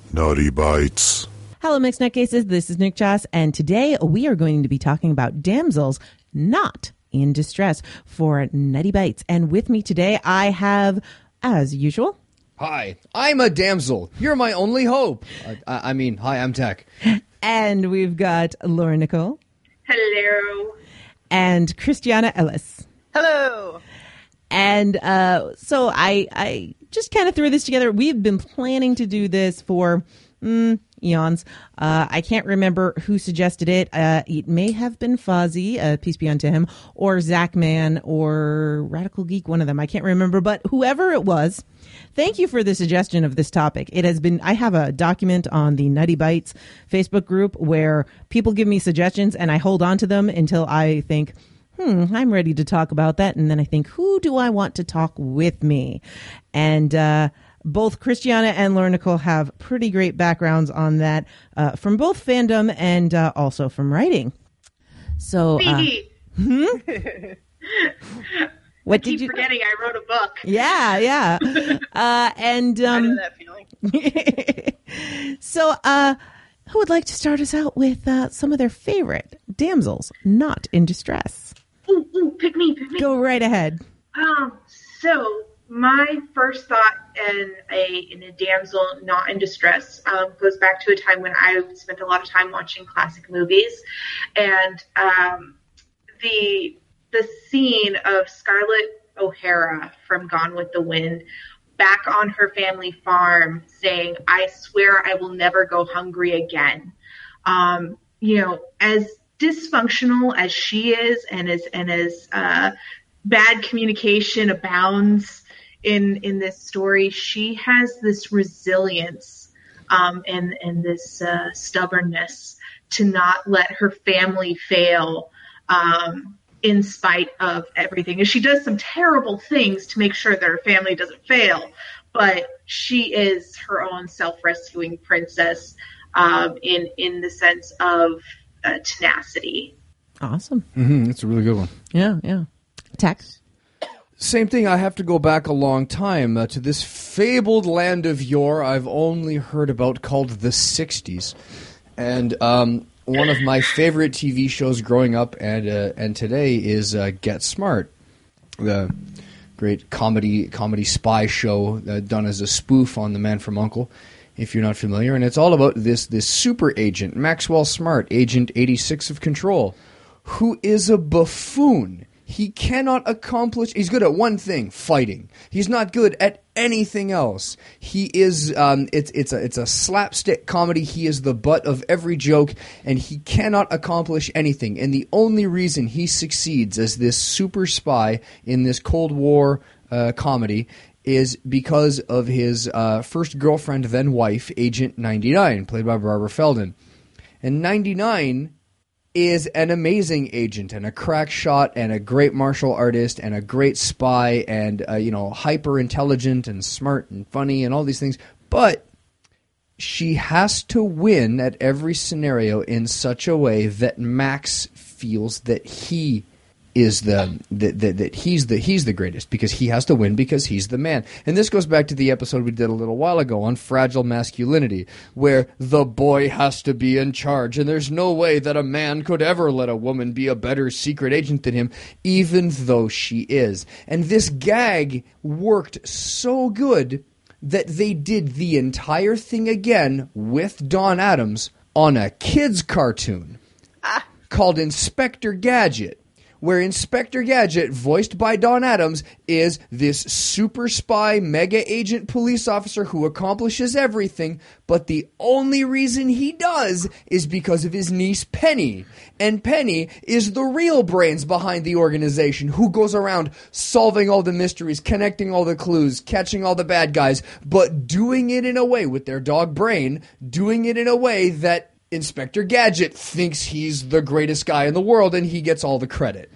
Naughty Bites. Hello, Mixed Nutcases. This is Nick Joss, and today we are going to be talking about damsels not in distress for Nutty Bites. And with me today, I have, as usual... Hi, I'm a damsel. You're my only hope. Hi, I'm Tech. And we've got Laura Nicole. Hello. And Christiana Ellis. Hello. And so I just kind of threw this together. We've been planning to do this for eons. I can't remember who suggested it. It may have been Fozzie, peace be unto him, or Zach Man, or Radical Geek, one of them. I can't remember, but whoever it was, thank you for the suggestion of this topic. It has been, I have a document on the Nutty Bites Facebook group where people give me suggestions and I hold on to them until I think, I'm ready to talk about that. And then I think, who do I want to talk with me? And both Christiana and Laura Nicole have pretty great backgrounds on that from both fandom and also from writing. So, what did you forgetting? I wrote a book. Yeah. And I know that feeling. So, who would like to start us out with some of their favorite damsels not in distress? Ooh, pick me. Go right ahead. So my first thought in a damsel not in distress goes back to a time when I spent a lot of time watching classic movies, and the scene of Scarlett O'Hara from Gone with the Wind back on her family farm saying, "I swear I will never go hungry again." As dysfunctional as she is, and as bad communication abounds in this story, she has this resilience and this stubbornness to not let her family fail in spite of everything. And she does some terrible things to make sure that her family doesn't fail, but she is her own self-rescuing princess in the sense of tenacity. Awesome. That's a really good one. Yeah. Tex? Same thing. I have to go back a long time to this fabled land of yore I've only heard about called the 60s. And one of my favorite TV shows growing up and today is Get Smart, the great comedy spy show done as a spoof on The Man from U.N.C.L.E., if you're not familiar. And it's all about this super agent, Maxwell Smart, Agent 86 of Control, who is a buffoon. He cannot accomplish... He's good at one thing, fighting. He's not good at anything else. He is... It's a slapstick comedy. He is the butt of every joke, and he cannot accomplish anything. And the only reason he succeeds as this super spy in this Cold War comedy is because of his first girlfriend, then wife, Agent 99, played by Barbara Feldon. And 99... is an amazing agent and a crack shot and a great martial artist and a great spy and hyper intelligent and smart and funny and all these things, but she has to win at every scenario in such a way that Max feels that he is that he's the greatest, because he has to win because he's the man. And this goes back to the episode we did a little while ago on fragile masculinity, where the boy has to be in charge, and there's no way that a man could ever let a woman be a better secret agent than him, even though she is. And this gag worked so good that they did the entire thing again with Don Adams on a kids cartoon called Inspector Gadget, where Inspector Gadget, voiced by Don Adams, is this super spy, mega agent police officer who accomplishes everything, but the only reason he does is because of his niece Penny. And Penny is the real brains behind the organization, who goes around solving all the mysteries, connecting all the clues, catching all the bad guys, but doing it in a way, with their dog Brain, doing it in a way that Inspector Gadget thinks he's the greatest guy in the world, and he gets all the credit.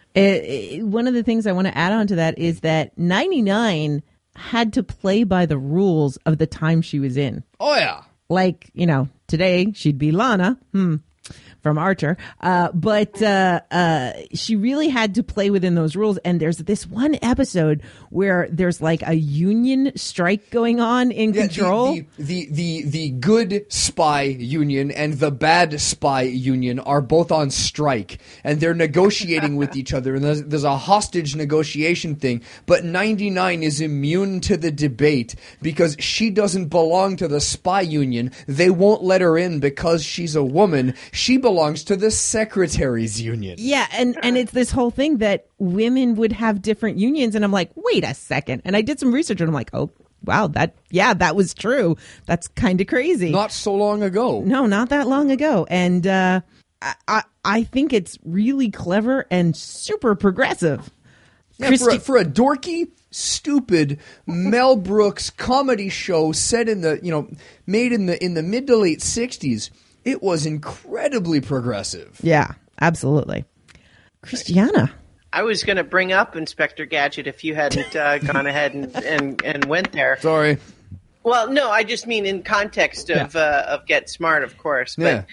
One of the things I want to add on to that is that 99 had to play by the rules of the time she was in. Oh, yeah. Like, today she'd be Lana. from Archer. But she really had to play within those rules. And there's this one episode where there's like a union strike going on in Control. The good spy union and the bad spy union are both on strike, and they're negotiating with each other. And there's a hostage negotiation thing. But 99 is immune to the debate because she doesn't belong to the spy union. They won't let her in because she's a woman. She belongs to the secretaries union. Yeah, and it's this whole thing that women would have different unions, and I'm like, wait a second. And I did some research, and I'm like, oh, wow, that was true. That's kind of crazy. Not so long ago. No, not that long ago. And I think it's really clever and super progressive. Yeah, for a dorky, stupid Mel Brooks comedy show set in made in the mid to late 60s, it was incredibly progressive. Yeah, absolutely. Christiana. I was going to bring up Inspector Gadget if you hadn't gone ahead and went there. Sorry. Well, no, I just mean in context of Get Smart, of course. But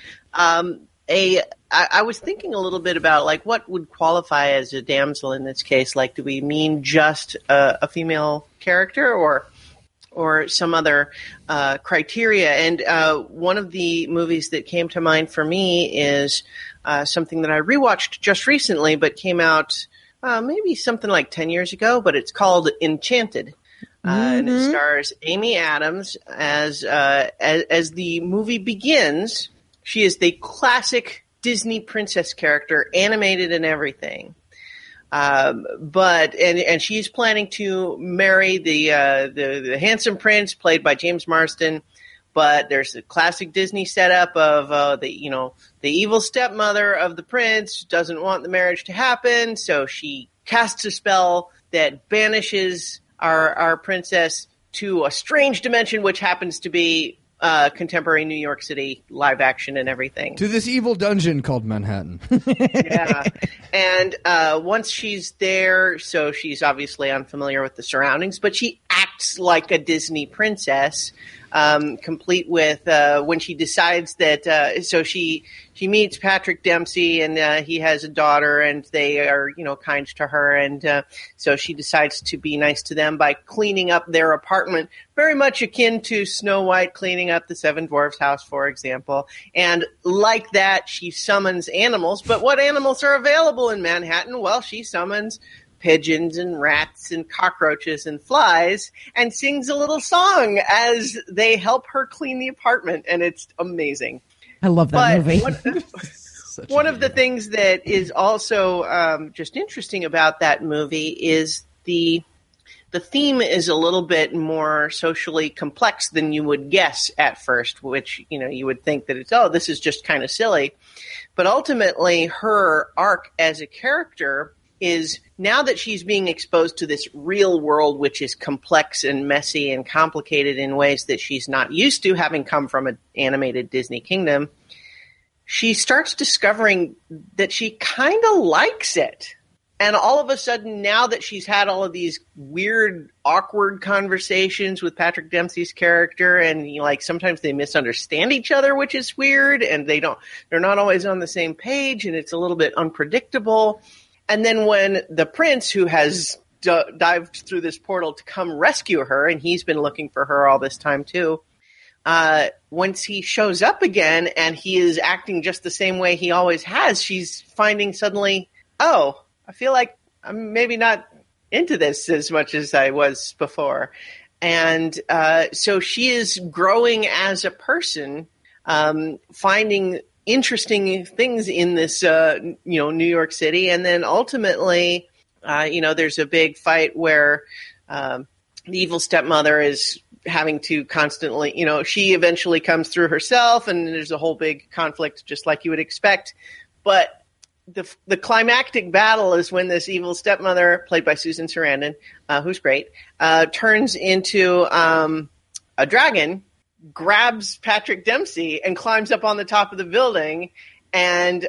I was thinking a little bit about like what would qualify as a damsel in this case. Like, do we mean just a female character or some other criteria? And one of the movies that came to mind for me is something that I rewatched just recently, but came out maybe something like 10 years ago. But it's called Enchanted. And it stars Amy Adams as the movie begins. She is the classic Disney princess character, animated and everything. But she's planning to marry the handsome prince played by James Marsden. But there's a classic Disney setup of the evil stepmother of the prince doesn't want the marriage to happen, so she casts a spell that banishes our princess to a strange dimension, which happens to be contemporary New York City, live action and everything. To this evil dungeon called Manhattan. Yeah. And once she's there, so she's obviously unfamiliar with the surroundings, but she acts like a Disney princess, complete with when she decides that so she meets Patrick Dempsey, and he has a daughter, and they are kind to her, and so she decides to be nice to them by cleaning up their apartment, very much akin to Snow White cleaning up the Seven Dwarfs house, for example. And like that, she summons animals. But what animals are available in Manhattan? Well, she summons pigeons and rats and cockroaches and flies and sings a little song as they help her clean the apartment, and it's amazing. I love that movie. One of the things that is also just interesting about that movie is the theme is a little bit more socially complex than you would guess at first, which, you would think that this is just kind of silly. But ultimately, her arc as a character is, now that she's being exposed to this real world, which is complex and messy and complicated in ways that she's not used to, having come from an animated Disney kingdom, she starts discovering that she kind of likes it. And all of a sudden, now that she's had all of these weird, awkward conversations with Patrick Dempsey's character, and sometimes they misunderstand each other, which is weird, and they're not always on the same page, and it's a little bit unpredictable. And then when the prince, who has dived through this portal to come rescue her, and he's been looking for her all this time too, once he shows up again and he is acting just the same way he always has, she's finding suddenly, I feel like I'm maybe not into this as much as I was before. And so she is growing as a person, finding interesting things in this, New York City. And then ultimately, there's a big fight where the evil stepmother is having to constantly, she eventually comes through herself, and there's a whole big conflict, just like you would expect. But the climactic battle is when this evil stepmother, played by Susan Sarandon, who's great, turns into a dragon, grabs Patrick Dempsey, and climbs up on the top of the building. And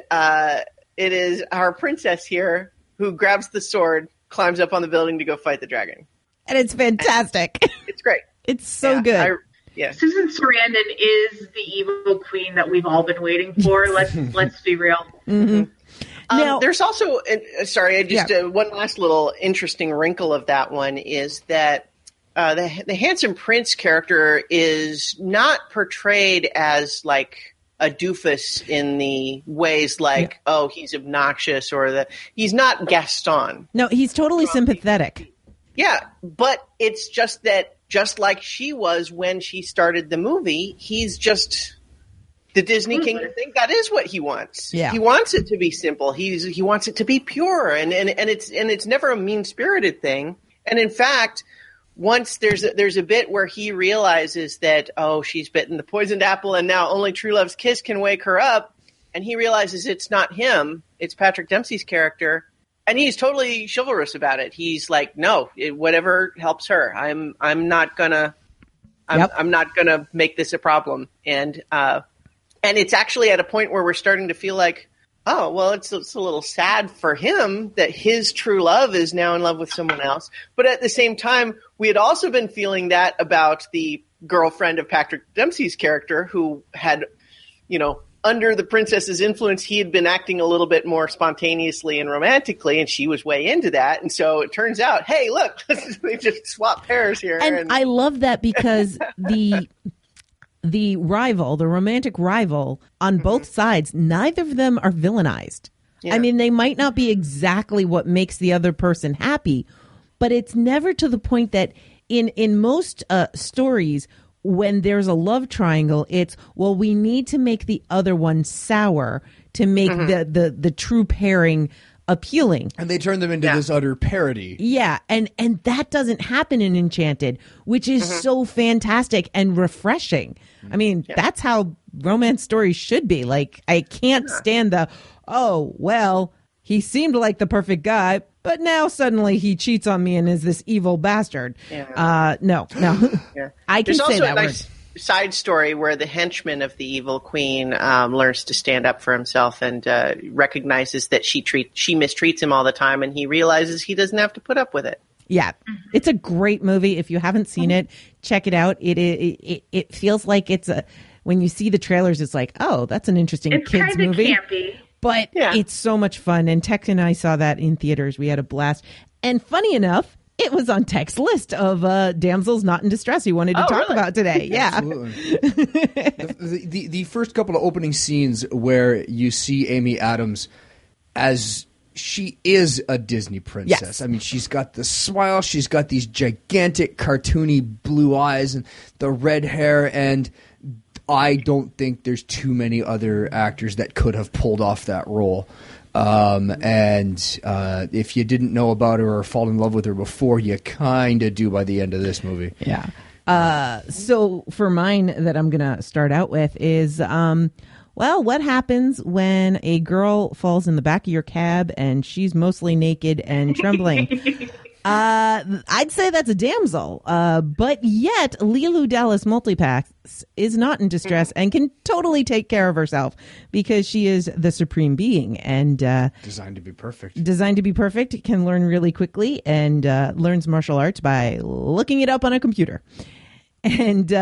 it is our princess here who grabs the sword, climbs up on the building to go fight the dragon. And it's fantastic. It's great. It's so good. Yeah. Susan Sarandon is the evil queen that we've all been waiting for. Let's be real. Mm-hmm. Now, there's also, one last little interesting wrinkle of that one is that the handsome prince character is not portrayed as like a doofus in the ways like, oh, he's obnoxious or he's not Gaston. No, he's totally sympathetic. Yeah, but it's just that just like she was when she started the movie, he's just the Disney Kingdom thing. That is what he wants. Yeah. He wants it to be simple. He wants it to be pure, and it's never a mean-spirited thing. And in fact, once there's a bit where he realizes that, oh, she's bitten the poisoned apple, and now only true love's kiss can wake her up, and he realizes it's not him, it's Patrick Dempsey's character, and he's totally chivalrous about it. He's like, no, whatever helps her. I'm not gonna make this a problem, and it's actually at a point where we're starting to feel like, oh, well, it's a little sad for him that his true love is now in love with someone else. But at the same time, we had also been feeling that about the girlfriend of Patrick Dempsey's character who had, under the princess's influence, he had been acting a little bit more spontaneously and romantically, and she was way into that. And so it turns out, hey, look, they just swapped pairs here. And I love that because the romantic rival on both sides, neither of them are villainized. Yeah. I mean, they might not be exactly what makes the other person happy, but it's never to the point that in most stories, when there's a love triangle, it's, well, we need to make the other one sour to make the true pairing appealing. And they turn them into this utter parody. Yeah, and that doesn't happen in Enchanted, which is so fantastic and refreshing. I mean, that's how romance stories should be. Like, I can't stand oh, well, he seemed like the perfect guy, but now suddenly he cheats on me and is this evil bastard. Yeah. No. Yeah. I can There's say also that a nice side story where the henchman of the evil queen learns to stand up for himself and recognizes that she mistreats him all the time, and he realizes he doesn't have to put up with it. Yeah, it's a great movie. If you haven't seen it, check it out. It feels like when you see the trailers, it's like, oh, that's an interesting kids movie. Campy. But it's so much fun. And Tex and I saw that in theaters. We had a blast. And funny enough, it was on Tech's list of damsels not in distress he wanted to talk about today. Yeah. Absolutely. The first couple of opening scenes where you see Amy Adams as she is a Disney princess. Yes. I mean, she's got the smile. She's got these gigantic cartoony blue eyes and the red hair, and I don't think there's too many other actors that could have pulled off that role. And if you didn't know about her or fall in love with her before, you kind of do by the end of this movie. Yeah. So for mine that I'm going to start out with is, what happens when a girl falls in the back of your cab and she's mostly naked and trembling? I'd say that's a damsel, but yet Leeloo Dallas Multipass is not in distress and can totally take care of herself because she is the supreme being and designed to be perfect. Can learn really quickly and learns martial arts by looking it up on a computer. And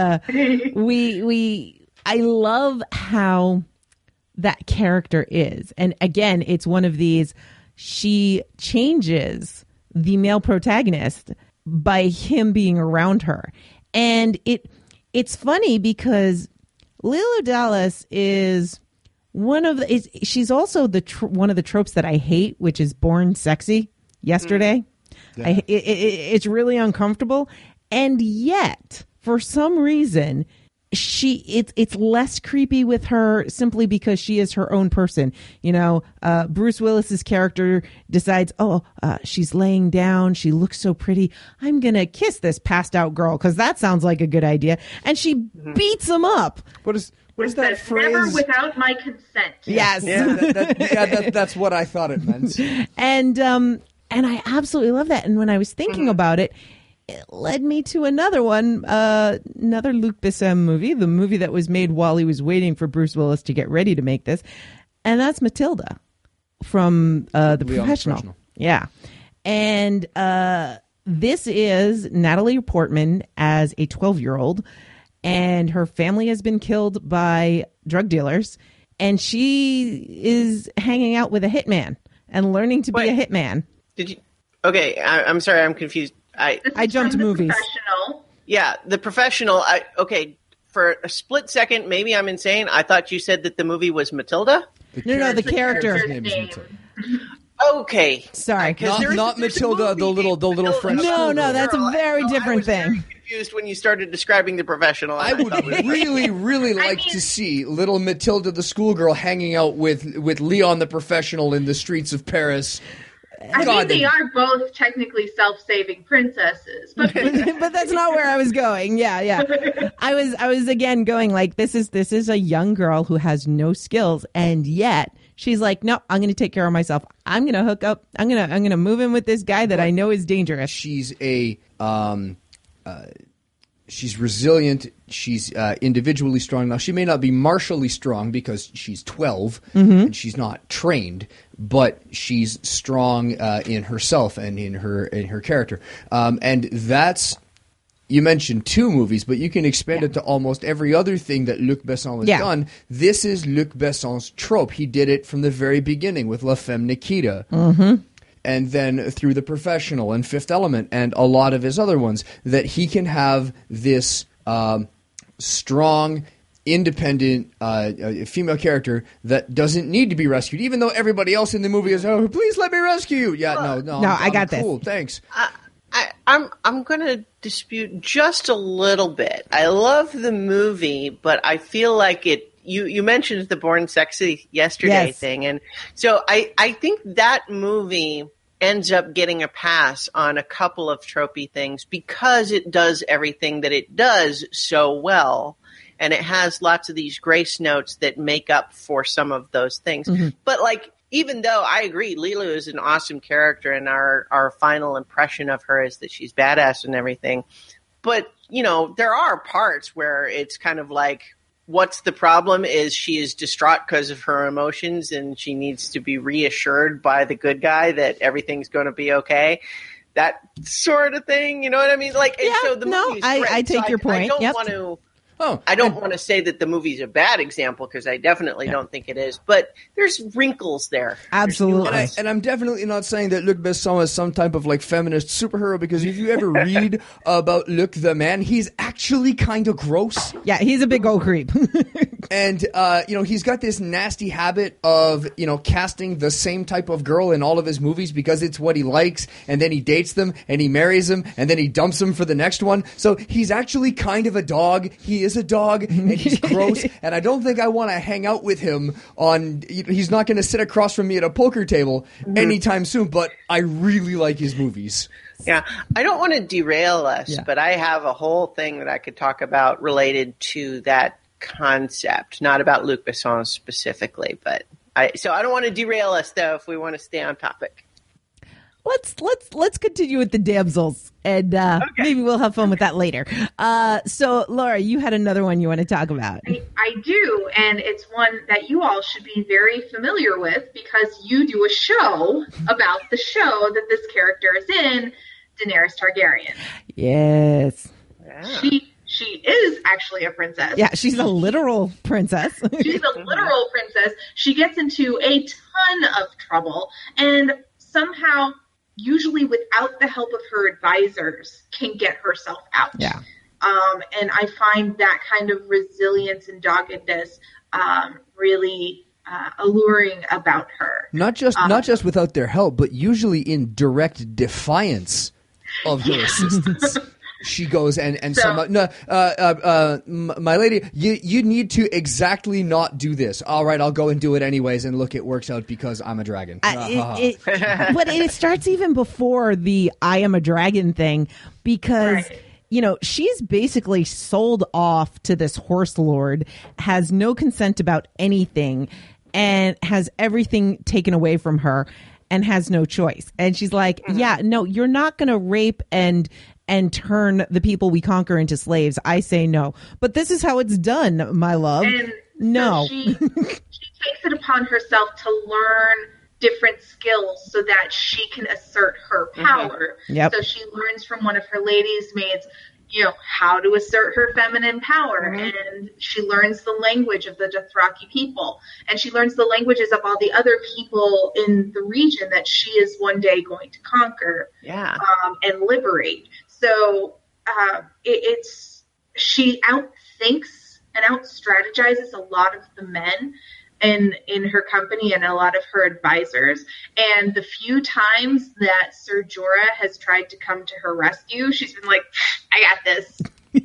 I love how that character is, and again, it's one of these. She changes the male protagonist by him being around her. And it's funny because Leeloo Dallas is she's also one of the tropes that I hate, which is born sexy yesterday. Yeah. It's really uncomfortable. And yet, for some reason, it's less creepy with her simply because she is her own person. Bruce Willis's character decides, she's laying down. She looks so pretty. I'm going to kiss this passed out girl because that sounds like a good idea. And she beats him up. What is that phrase? Never without my consent. Yes. Yeah, that's what I thought it meant. And I absolutely love that. And when I was thinking about it, it led me to another one, another Luc Besson movie, the movie that was made while he was waiting for Bruce Willis to get ready to make this. And that's Matilda from The Professional. Yeah. And this is Natalie Portman as a 12-year-old. and her family has been killed by drug dealers, and she is hanging out with a hitman and learning to be a hitman. Did you? Okay, I'm sorry, I'm confused. I jumped movies. Professional. Yeah, The Professional. Okay, for a split second, maybe I'm insane. I thought you said that the movie was Matilda. No, the character. His name is Matilda. Okay, Sorry. Not Matilda, the little French. No, that's a very different thing. I was very confused when you started describing The Professional. I would really like to see little Matilda the schoolgirl hanging out with Leon the professional in the streets of Paris. I mean, they are both technically self-saving princesses, but but that's not where I was going. Yeah. I was again going like this is a young girl who has no skills, and yet she's like, no, I'm going to take care of myself. I'm going to hook up. I'm going to move in with this guy that I know is dangerous. She's she's resilient. She's individually strong. Now, she may not be martially strong because she's 12 and she's not trained, but she's strong in herself and in her character. And that's, you mentioned 2 movies, but you can expand it to almost every other thing that Luc Besson has done. This is Luc Besson's trope. He did it from the very beginning with La Femme Nikita. And then through The Professional and Fifth Element and a lot of his other ones, that he can have this strong, independent female character that doesn't need to be rescued, even though everybody else in the movie is, oh, please let me rescue you. Yeah, no, I got cool, this. Thanks. I'm going to dispute just a little bit. I love the movie, but I feel like it. You mentioned the Born Sexy Yesterday thing, and so I think that movie ends up getting a pass on a couple of tropey things because it does everything that it does so well, and it has lots of these grace notes that make up for some of those things. But like, even though I agree, Leeloo is an awesome character, and our final impression of her is that she's badass and everything, but you know, there are parts where it's kind of like, what's the problem is she is distraught because of her emotions and she needs to be reassured by the good guy that everything's going to be okay. That sort of thing. You know what I mean? Like, and so the movie's great. I take your point. I don't want to. I don't want to say that the movie's a bad example because I definitely don't think it is, but there's wrinkles there. Absolutely. And I'm definitely not saying that Luc Besson is some type of like feminist superhero, because if you ever read about Luc the man, he's actually kind of gross. Yeah, he's a big old creep. And, he's got this nasty habit of, casting the same type of girl in all of his movies because it's what he likes, and then he dates them, and he marries them, and then he dumps them for the next one. So he's actually kind of a dog. He is a dog, and he's gross, and I don't think I want to hang out with him he's not going to sit across from me at a poker table anytime soon, but I really like his movies. Yeah, I don't want to derail us, but I have a whole thing that I could talk about related to that concept, not about Luc Besson specifically, but I don't want to derail us though if we want to stay on topic. Let's continue with the damsels, and maybe we'll have fun with that later. So Laura, you had another one you want to talk about. I do, and it's one that you all should be very familiar with because you do a show about the show that this character is in, Daenerys Targaryen. Yes. Yeah. She is actually a princess. Yeah, she's a literal princess. She's a literal princess. She gets into a ton of trouble, and somehow, usually without the help of her advisors, can get herself out. Yeah. And I find that kind of resilience and doggedness really alluring about her. Not just without their help, but usually in direct defiance of her assistance. She goes and my lady, you need to exactly not do this. All right, I'll go and do it anyways, and look, it works out because I'm a dragon. But it starts even before the I am a dragon thing, because she's basically sold off to this horse lord, has no consent about anything, and has everything taken away from her, and has no choice. And she's like, yeah, no, you're not going to rape and turn the people we conquer into slaves. I say no. But this is how it's done, my love. And no. So she takes it upon herself to learn different skills so that she can assert her power. Yep. So she learns from one of her ladies' maids how to assert her feminine power. And she learns the language of the Dothraki people. And she learns the languages of all the other people in the region that she is one day going to conquer and liberate. So she outthinks and out-strategizes a lot of the men in her company and a lot of her advisors. And the few times that Ser Jorah has tried to come to her rescue, she's been like, I got this.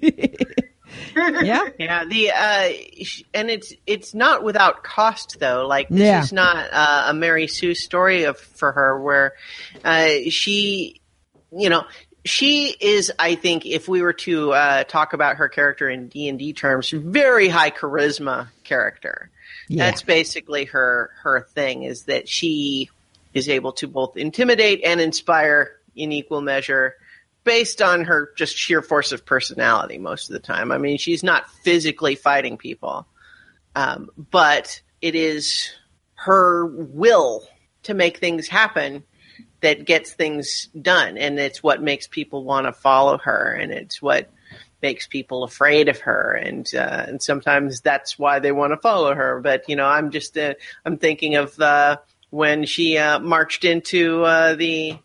And it's not without cost though. Like this is not a Mary Sue story for her where she is, I think, if we were to talk about her character in D&D terms, very high charisma character. Yeah. That's basically her thing, is that she is able to both intimidate and inspire in equal measure based on her just sheer force of personality most of the time. I mean, she's not physically fighting people, but it is her will to make things happen that gets things done, and it's what makes people want to follow her, and it's what makes people afraid of her, and sometimes that's why they want to follow her. But I'm just I'm thinking of when she marched into the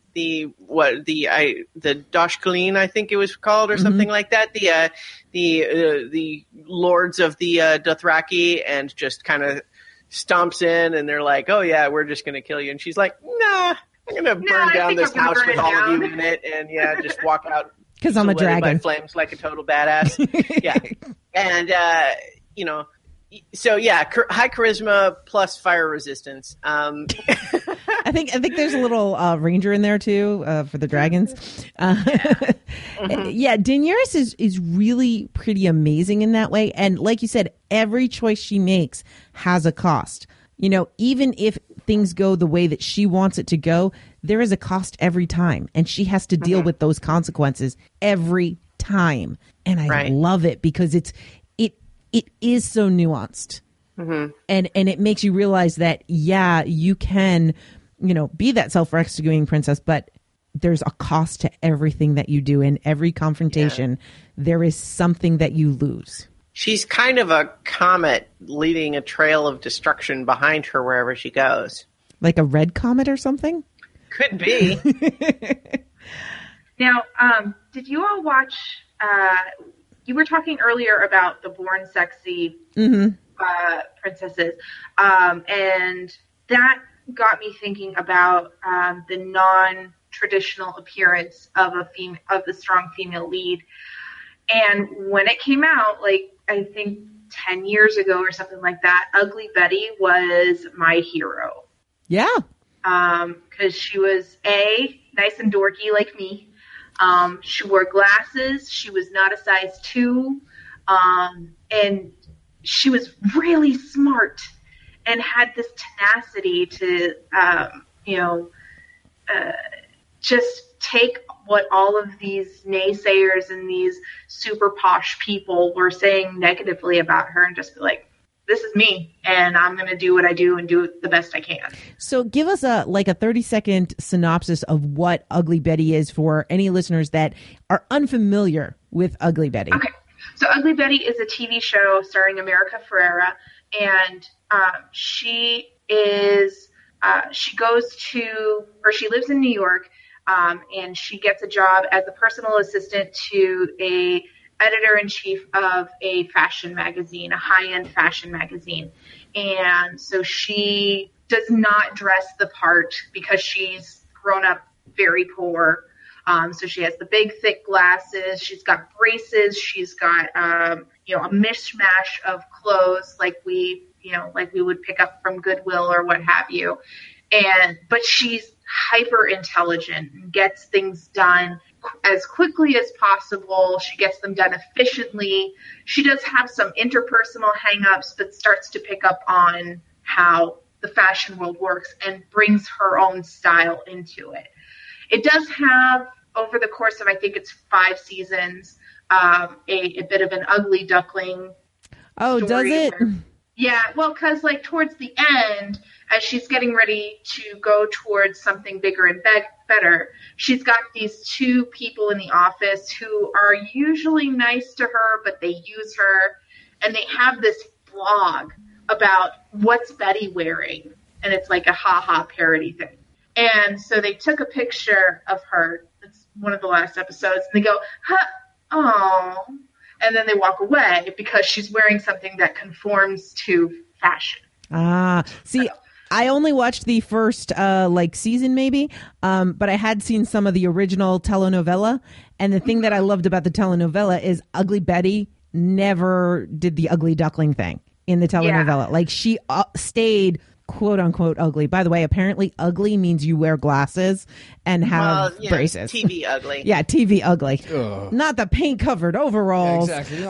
Doshkaleen, I think it was called, or something like that. The lords of the Dothraki, and just kind of stomps in, and they're like, "Oh yeah, we're just going to kill you," and she's like, "Nah, I'm going to burn down this house with all of you in it," and just walk out. Because I'm a dragon. By flames like a total badass. Yeah. And, so high charisma plus fire resistance. I think there's a little ranger in there too, for the dragons. Daenerys is really pretty amazing in that way. And like you said, every choice she makes has a cost. Even if things go the way that she wants it to go, there is a cost every time, and she has to deal with those consequences every time. And I love it because it is so nuanced, and it makes you realize that you can be that self-rescuing princess, but there's a cost to everything that you do. In every confrontation, there is something that you lose. She's kind of a comet leaving a trail of destruction behind her wherever she goes. Like a red comet or something? Could be. Now, did you all watch, you were talking earlier about the Born Sexy princesses, and that got me thinking about the non-traditional appearance of the strong female lead. And when it came out, I think 10 years ago or something like that, Ugly Betty was my hero. Yeah. Because she was nice and dorky like me. She wore glasses. She was not a size 2. And she was really smart and had this tenacity to, just take what all of these naysayers and these super posh people were saying negatively about her and just be like, this is me, and I'm going to do what I do and do it the best I can. So give us a 30-second synopsis of what Ugly Betty is for any listeners that are unfamiliar with Ugly Betty. Okay. So Ugly Betty is a TV show starring America Ferrera, and she lives in New York, and she gets a job as a personal assistant to a editor-in-chief of a fashion magazine, a high-end fashion magazine. And so she does not dress the part because she's grown up very poor. So she has the big, thick glasses. She's got braces. She's got, a mishmash of clothes like we would pick up from Goodwill or what have you. But she's hyper intelligent and gets things done as quickly as possible. She gets them done efficiently. She does have some interpersonal hang-ups, but starts to pick up on how the fashion world works and brings her own style into it. It does have, over the course of, I think it's 5 seasons, a bit of an ugly duckling. Oh, does it? Yeah, well, because like towards the end, as she's getting ready to go towards something bigger and better, she's got these two people in the office who are usually nice to her, but they use her, and they have this blog about what's Betty wearing, and it's like a ha-ha parody thing. And so they took a picture of her. It's one of the last episodes, and they go, oh. And then they walk away because she's wearing something that conforms to fashion. See, I only watched the first season maybe, but I had seen some of the original telenovela. And the thing that I loved about the telenovela is Ugly Betty never did the ugly duckling thing in the telenovela. Yeah. Like she stayed quote unquote ugly. By the way, apparently ugly means you wear glasses and have braces. TV ugly. Yeah, TV ugly. Ugh. Not the paint covered overalls. Yeah, exactly.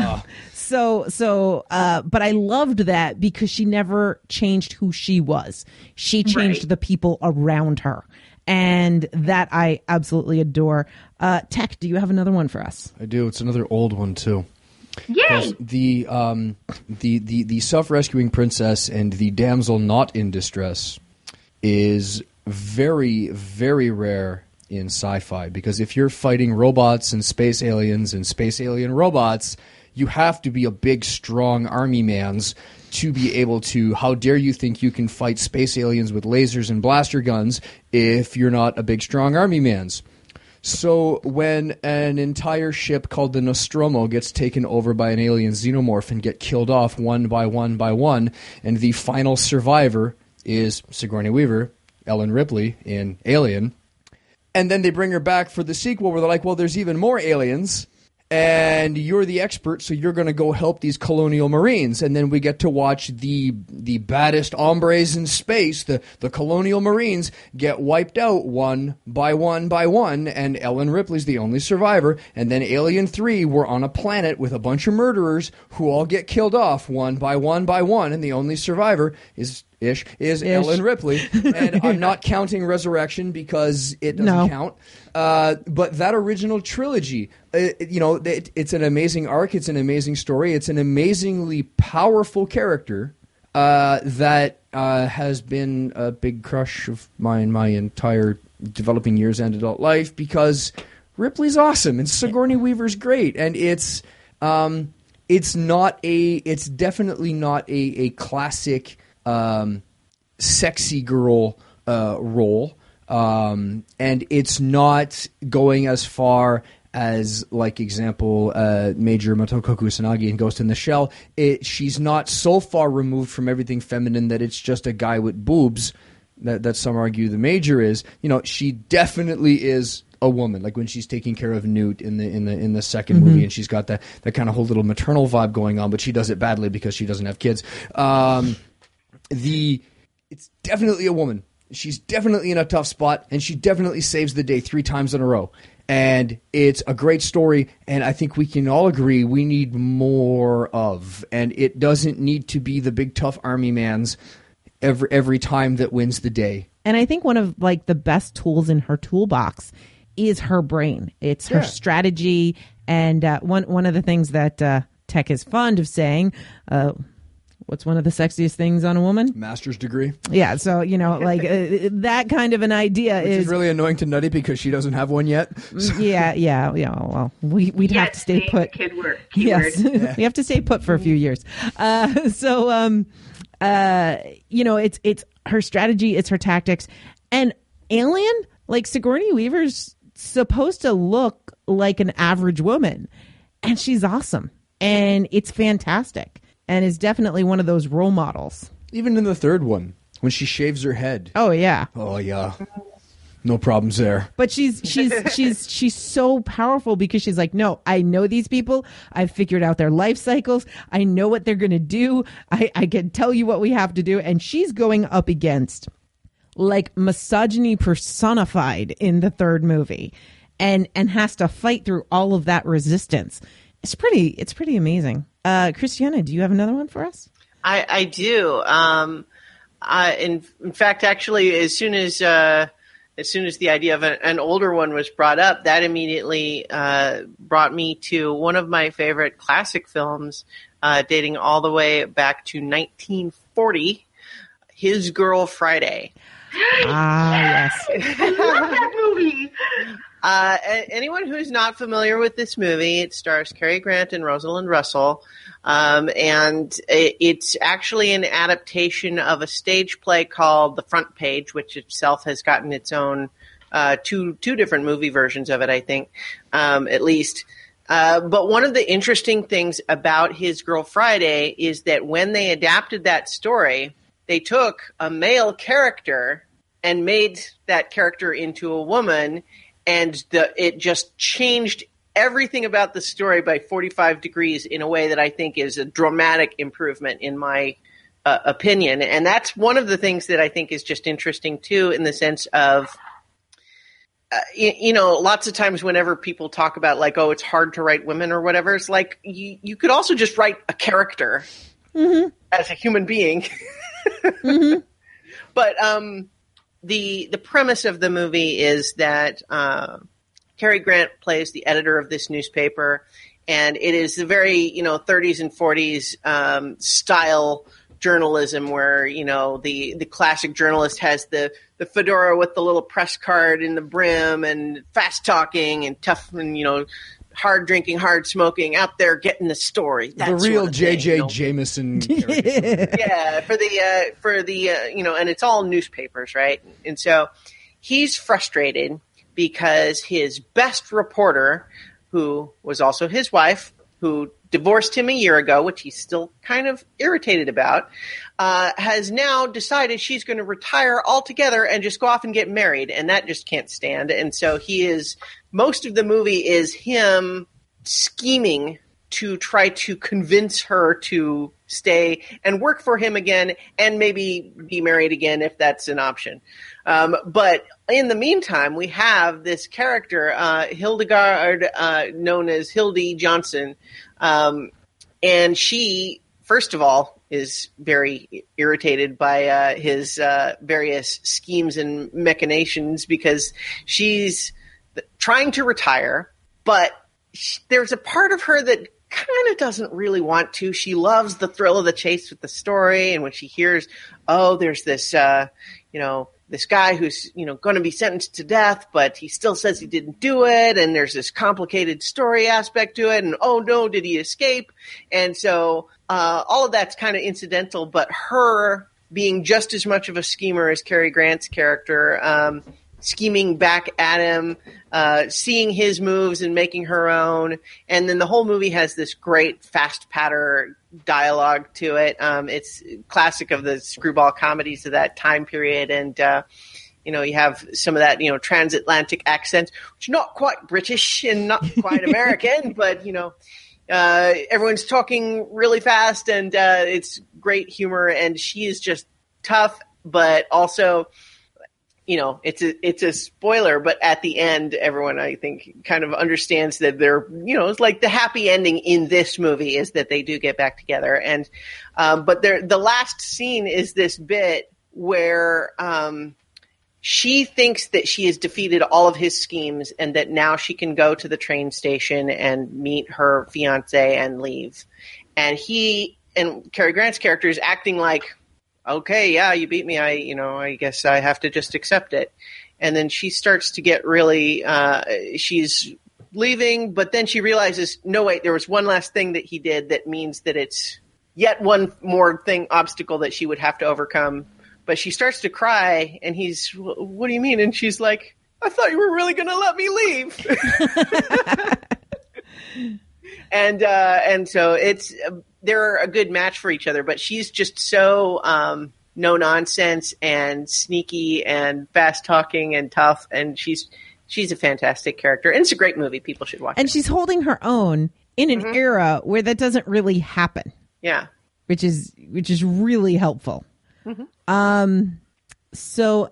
But I loved that because she never changed who she was. She changed the people around her. And that I absolutely adore. Tech, do you have another one for us? I do. It's another old one too. Yay! The self-rescuing princess and the damsel not in distress is very, very rare in sci-fi, because if you're fighting robots and space alien robots, you have to be a big, strong army mans to be able to. How dare you think you can fight space aliens with lasers and blaster guns if you're not a big, strong army mans? So when an entire ship called the Nostromo gets taken over by an alien xenomorph and get killed off one by one by one, and the final survivor is Sigourney Weaver, Ellen Ripley in Alien, and then they bring her back for the sequel where they're like, well, there's even more aliens, and you're the expert, so you're going to go help these colonial marines. And then we get to watch the baddest hombres in space, the colonial marines, get wiped out one by one by one, and Ellen Ripley's the only survivor. And then Alien 3, we're on a planet with a bunch of murderers who all get killed off one by one by one, and the only survivor is Ellen Ripley. And I'm not counting Resurrection because it doesn't count. But that original trilogy, it's an amazing arc. It's an amazing story. It's an amazingly powerful character that has been a big crush of mine my entire developing years and adult life, because Ripley's awesome and Sigourney Weaver's great. And it's definitely not a classic sexy girl role, and it's not going as far as, like, example, Major Motoko Kusanagi in Ghost in the Shell. She's not so far removed from everything feminine that it's just a guy with boobs that some argue the Major is. She definitely is a woman, like when she's taking care of Newt in the second movie, and she's got that kind of whole little maternal vibe going on, but she does it badly because she doesn't have kids. It's definitely a woman. She's definitely in a tough spot, and she definitely saves the day 3 times in a row. And it's a great story, and I think we can all agree we need more of. And it doesn't need to be the big tough army mans every time that wins the day. And I think one of the best tools in her toolbox is her brain. It's her strategy, and one of the things that Tech is fond of saying. What's one of the sexiest things on a woman? Master's degree. Yeah, so, that kind of an idea is really annoying to Nutty because she doesn't have one yet. Yeah. Well, we'd have to stay put. Keyword. Yes, we have to stay put for a few years. It's her strategy, it's her tactics. And Alien, Sigourney Weaver's supposed to look like an average woman, and she's awesome, and it's fantastic. And is definitely one of those role models. Even in the third one, when she shaves her head. Oh yeah. No problems there. But she's so powerful because she's like, no, I know these people. I've figured out their life cycles. I know what they're going to do. I can tell you what we have to do. And she's going up against misogyny personified in the third movie, and has to fight through all of that resistance. It's pretty amazing. Christiana, do you have another one for us? I do. In fact, actually, as soon as the idea of an older one was brought up, that immediately brought me to one of my favorite classic films, dating all the way back to 1940, His Girl Friday. Yes. I love that movie. Anyone who's not familiar with this movie, it stars Cary Grant and Rosalind Russell, and it's actually an adaptation of a stage play called The Front Page, which itself has gotten its own two different movie versions of it, I think, at least. But one of the interesting things about His Girl Friday is that when they adapted that story, they took a male character and made that character into a woman, and it just changed everything about the story by 45 degrees in a way that I think is a dramatic improvement in my opinion. And that's one of the things that I think is just interesting, too, in the sense of, lots of times whenever people talk about, like, oh, it's hard to write women or whatever, it's like you could also just write a character as a human being. But the premise of the movie is that Cary Grant plays the editor of this newspaper, and it is the very 30s and 40s style journalism where the classic journalist has the fedora with the little press card in the brim and fast talking and tough and hard drinking, hard smoking, out there getting the story. The real J.J. Jameson character. Yeah, for the and it's all newspapers, right? And so he's frustrated because his best reporter, who was also his wife, who divorced him a year ago, which he's still kind of irritated about, has now decided she's going to retire altogether and just go off and get married, and that just can't stand. And so most of the movie is him scheming to try to convince her to stay and work for him again and maybe be married again if that's an option. But in the meantime, we have this character, Hildegard, known as Hildy Johnson, and she, first of all, is very irritated by his various schemes and machinations because she's trying to retire, but there's a part of her that kind of doesn't really want to. She loves the thrill of the chase with the story, and when she hears, oh, there's this, this guy who's, going to be sentenced to death, but he still says he didn't do it, and there's this complicated story aspect to it, and oh no, did he escape? And so all of that's kind of incidental, but her being just as much of a schemer as Cary Grant's character, scheming back at him, seeing his moves and making her own. And then the whole movie has this great fast patter dialogue to it. It's classic of the screwball comedies of that time period. And, you have some of that, transatlantic accent, which is not quite British and not quite American, but, everyone's talking really fast and it's great humor. And she is just tough, but also, it's a spoiler, but at the end, everyone, I think, kind of understands that they're, it's like the happy ending in this movie is that they do get back together. And, but the last scene is this bit where, she thinks that she has defeated all of his schemes and that now she can go to the train station and meet her fiance and leave. And Cary Grant's character is acting like, okay, yeah, you beat me. I guess I have to just accept it. And then she starts to get really, she's leaving, but then she realizes, no, wait, there was one last thing that he did that means that it's yet one more obstacle that she would have to overcome. But she starts to cry, and he's, what do you mean? And she's like, I thought you were really going to let me leave. And so they're a good match for each other, but she's just so no nonsense and sneaky and fast talking and tough, and she's a fantastic character, and it's a great movie. People should watch it. And she's holding her own in an era where that doesn't really happen. Yeah, which is really helpful. Mm-hmm. So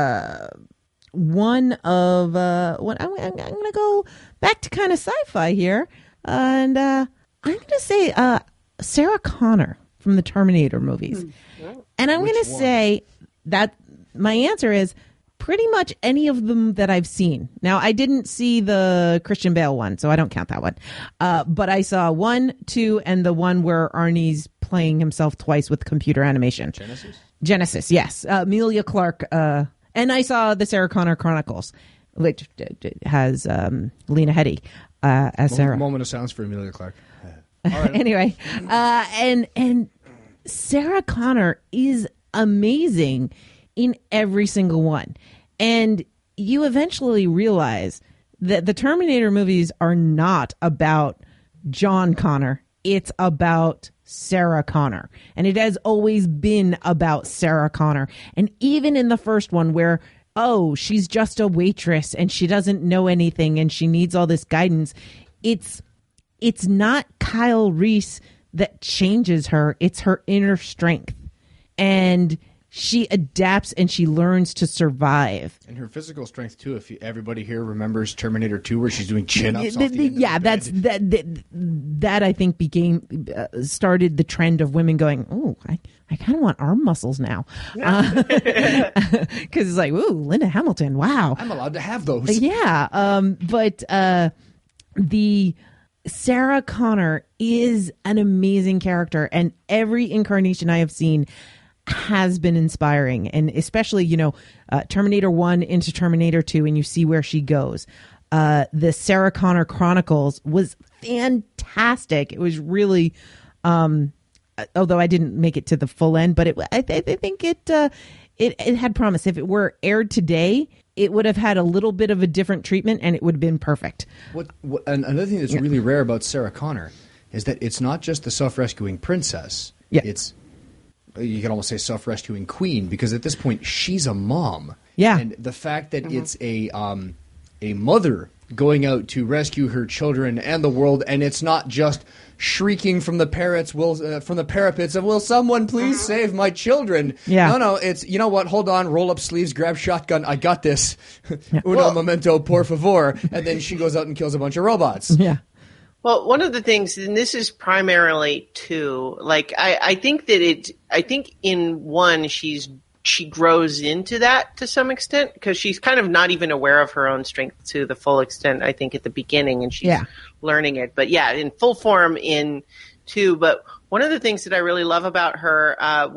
one of I'm gonna go back to kind of sci-fi here, and I'm gonna say Sarah Connor from the Terminator movies. And I'm going to say that my answer is pretty much any of them that I've seen. Now, I didn't see the Christian Bale one, so I don't count that one. But I saw 1, 2, and the one where Arnie's playing himself twice with computer animation. Genesis, yes. Emilia Clarke. And I saw the Sarah Connor Chronicles, which has Lena Headey as Sarah. Moment of silence for Emilia Clarke. Anyway, and Sarah Connor is amazing in every single one. And you eventually realize that the Terminator movies are not about John Connor. It's about Sarah Connor. And it has always been about Sarah Connor. And even in the first one where, oh, she's just a waitress and she doesn't know anything and she needs all this guidance, it's not Kyle Reese that changes her. It's her inner strength. And she adapts and she learns to survive. And her physical strength too. If everybody here remembers Terminator 2, where she's doing chin-ups. That I think started the trend of women going, oh, I kind of want arm muscles now, because it's like, ooh, Linda Hamilton, wow, I'm allowed to have those. Yeah, but the Sarah Connor is an amazing character, and every incarnation I have seen has been inspiring, and especially Terminator 1 into Terminator 2, and you see where she goes. The Sarah Connor Chronicles was fantastic. It was really although I didn't make it to the full end, but I think it had promise. If it were aired today, it would have had a little bit of a different treatment and it would have been perfect. Another thing that's really rare about Sarah Connor is that it's not just the self-rescuing princess. Yeah. It's, you can almost say, self-rescuing queen, because at this point she's a mom. Yeah. And the fact that it's a mother going out to rescue her children and the world, and it's not just shrieking from the parapets of, will someone please save my children? Yeah. No, it's, you know what, hold on, roll up sleeves, grab shotgun, I got this. Uno momento, por favor. And then she goes out and kills a bunch of robots. Yeah. Well, one of the things, and this is primarily two, like I think in one she grows into that to some extent, because she's kind of not even aware of her own strength to the full extent, I think, at the beginning, and she's learning it. But yeah, in full form in 2. But one of the things that I really love about her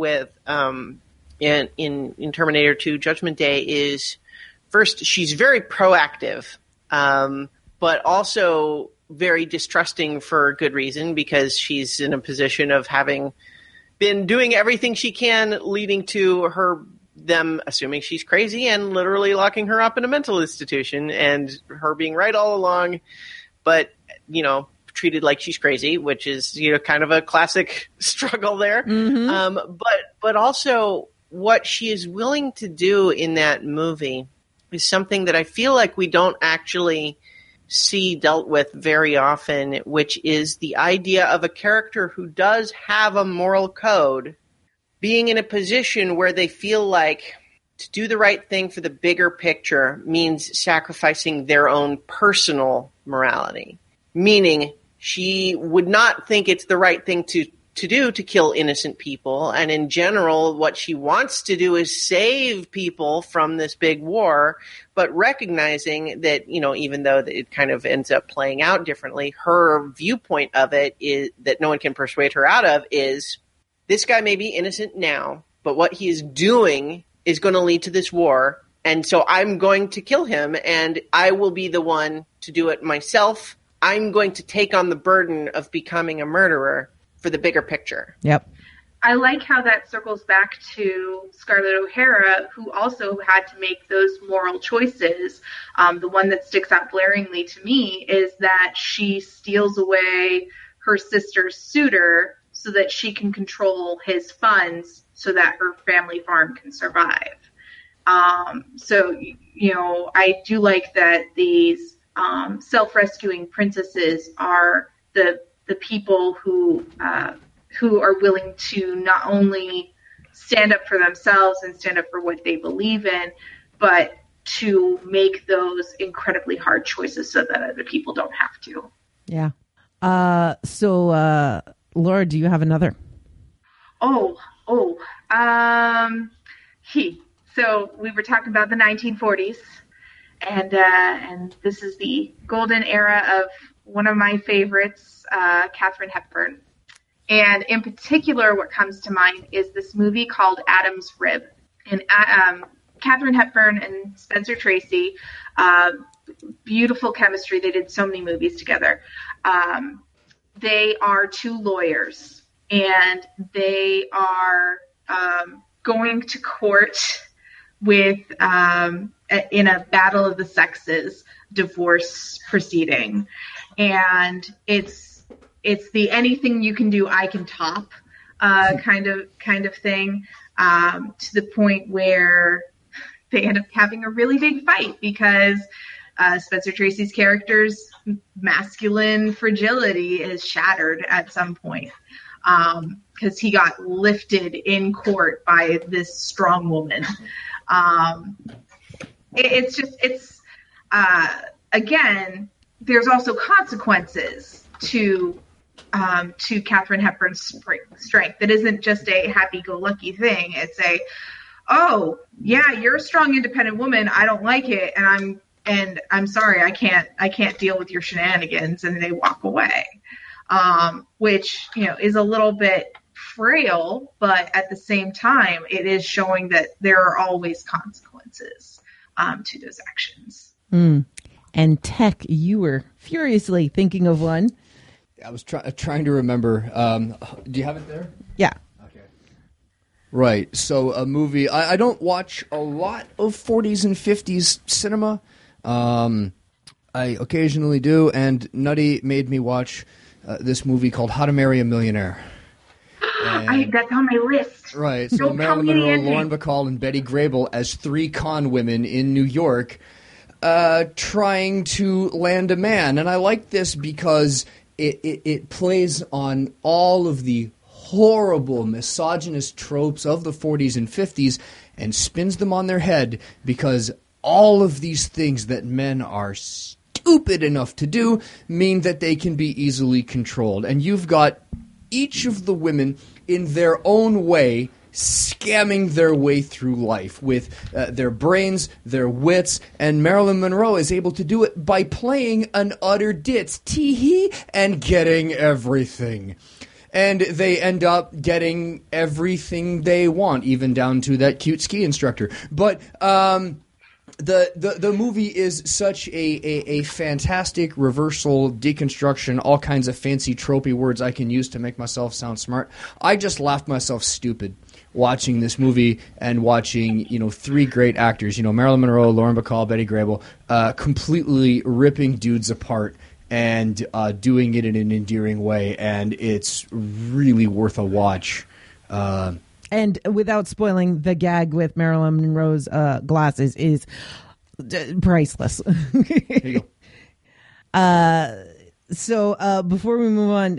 in Terminator 2 Judgment Day is, first, she's very proactive, but also very distrusting for good reason, because she's in a position of having been doing everything she can, leading to them assuming she's crazy and literally locking her up in a mental institution, and her being right all along, but treated like she's crazy, which is kind of a classic struggle there. Mm-hmm. But also what she is willing to do in that movie is something that I feel like we don't actually see dealt with very often, which is the idea of a character who does have a moral code being in a position where they feel like to do the right thing for the bigger picture means sacrificing their own personal morality. Meaning, she would not think it's the right thing to do to kill innocent people, and in general what she wants to do is save people from this big war, but recognizing that even though it kind of ends up playing out differently, her viewpoint of it is that no one can persuade her out of is, this guy may be innocent now, but what he is doing is going to lead to this war, and so I'm going to kill him, and I will be the one to do it myself. I'm going to take on the burden of becoming a murderer for the bigger picture. Yep. I like how that circles back to Scarlett O'Hara, who also had to make those moral choices. The one that sticks out glaringly to me is that she steals away her sister's suitor so that she can control his funds so that her family farm can survive. So, I do like that these self-rescuing princesses are the people who are willing to not only stand up for themselves and stand up for what they believe in, but to make those incredibly hard choices so that other people don't have to. Yeah. So, Laura, do you have another? So we were talking about the 1940s, and this is the golden era of one of my favorites, Katharine Hepburn. And in particular, what comes to mind is this movie called Adam's Rib. And Katharine Hepburn and Spencer Tracy, beautiful chemistry. They did so many movies together. They are two lawyers, and they are going to court with in a battle of the sexes divorce proceeding, and it's the anything you can do I can top kind of thing, to the point where they end up having a really big fight because Spencer Tracy's character's masculine fragility is shattered at some point, because he got lifted in court by this strong woman. Again, there's also consequences to Katharine Hepburn's strength. It isn't just a happy-go-lucky thing. It's oh yeah, you're a strong, independent woman. I don't like it, and I'm sorry, I can't deal with your shenanigans, and they walk away. Which, is a little bit frail, but at the same time, it is showing that there are always consequences to those actions. And Tech, you were furiously thinking of one. I was trying to remember. Do you have it there? Yeah. Okay. Right. So a movie. I don't watch a lot of 40s and 50s cinema. I occasionally do, and Nutty made me watch this movie called How to Marry a Millionaire. That's on my list. Right. So Marilyn Monroe, Lauren Bacall, and Betty Grable as three con women in New York trying to land a man. And I like this because it plays on all of the horrible misogynist tropes of the 40s and 50s and spins them on their head, because all of these things that men are stupid enough to do mean that they can be easily controlled. And you've got each of the women in their own way scamming their way through life with their brains, their wits, and Marilyn Monroe is able to do it by playing an utter ditz, tee-hee, and getting everything. And they end up getting everything they want, even down to that cute ski instructor. But the movie is such a fantastic reversal, deconstruction, all kinds of fancy tropey words I can use to make myself sound smart. I just laughed myself stupid watching this movie and watching, three great actors, Marilyn Monroe, Lauren Bacall, Betty Grable, completely ripping dudes apart and doing it in an endearing way, and it's really worth a watch. And without spoiling, the gag with Marilyn Monroe's glasses is priceless. There you go. So before we move on,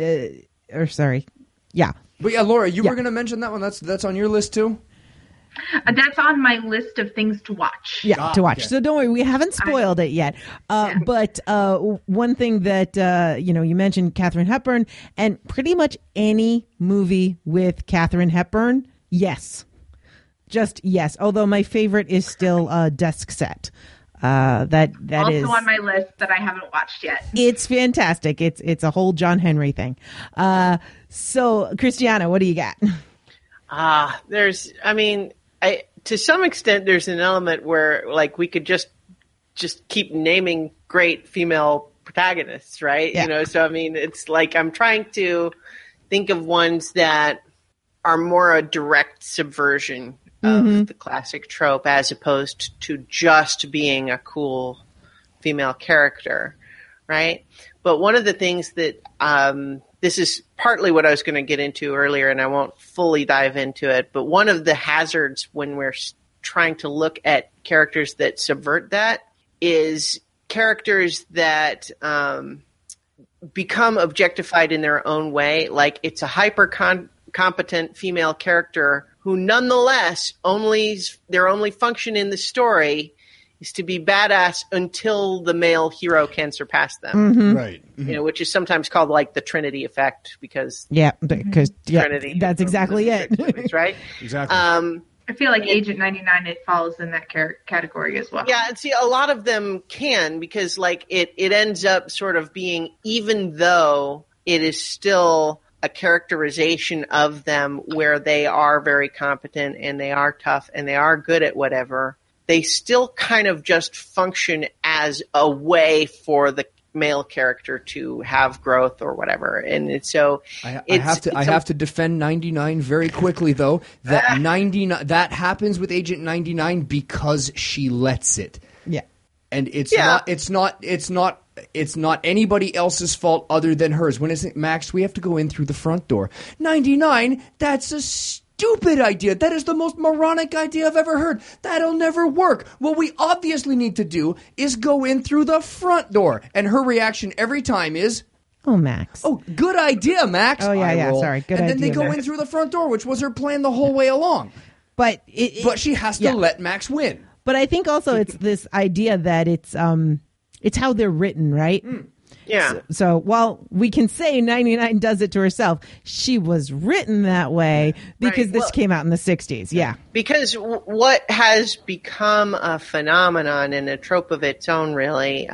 But yeah, Laura, you were going to mention that one. That's on your list too? That's on my list of things to watch. Yeah, to watch. Okay. So don't worry, we haven't spoiled it yet. But one thing that, you mentioned Katharine Hepburn, and pretty much any movie with Katharine Hepburn, yes. Just yes. Although my favorite is still Desk Set. That also is on my list that I haven't watched yet. It's fantastic. It's a whole John Henry thing. So Christiana, what do you got? To some extent, there's an element where we could just keep naming great female protagonists, right? Yeah. So it's like I'm trying to think of ones that are more a direct subversion of the classic trope, as opposed to just being a cool female character, right? But one of the things that this is partly what I was going to get into earlier, and I won't fully dive into it, but one of the hazards when we're trying to look at characters that subvert that is characters that become objectified in their own way. Like it's a competent female character who nonetheless their only function in the story is to be badass until the male hero can surpass them. Mm-hmm. Right. Mm-hmm. Which is sometimes called the Trinity effect, because Trinity. Trinity. That's exactly it. Movies, right? Exactly. I feel like Agent 99, it falls in that category as well. Yeah, and see, a lot of them can, because like it ends up sort of being, even though it is still a characterization of them where they are very competent and they are tough and they are good at whatever, they still kind of just function as a way for the male character to have growth or whatever. And so I have to defend 99 very quickly, though. That 99 that happens with Agent 99 because she lets it. Yeah. And it's not anybody else's fault other than hers. When it's Max, we have to go in through the front door. 99, that's a stupid idea. That is the most moronic idea I've ever heard. That'll never work. What we obviously need to do is go in through the front door. And her reaction every time is, "Oh, Max. Oh, good idea, Max." Oh, yeah, sorry. Good idea. And then they go Max. in through the front door, which was her plan the whole way along. But she has to let Max win. But I think also it's this idea that it's how they're written, right? yeah. So while we can say 99 does it to herself, she was written that way because Right. this Well, came out in the 60s. Yeah. Because what has become a phenomenon and a trope of its own, really,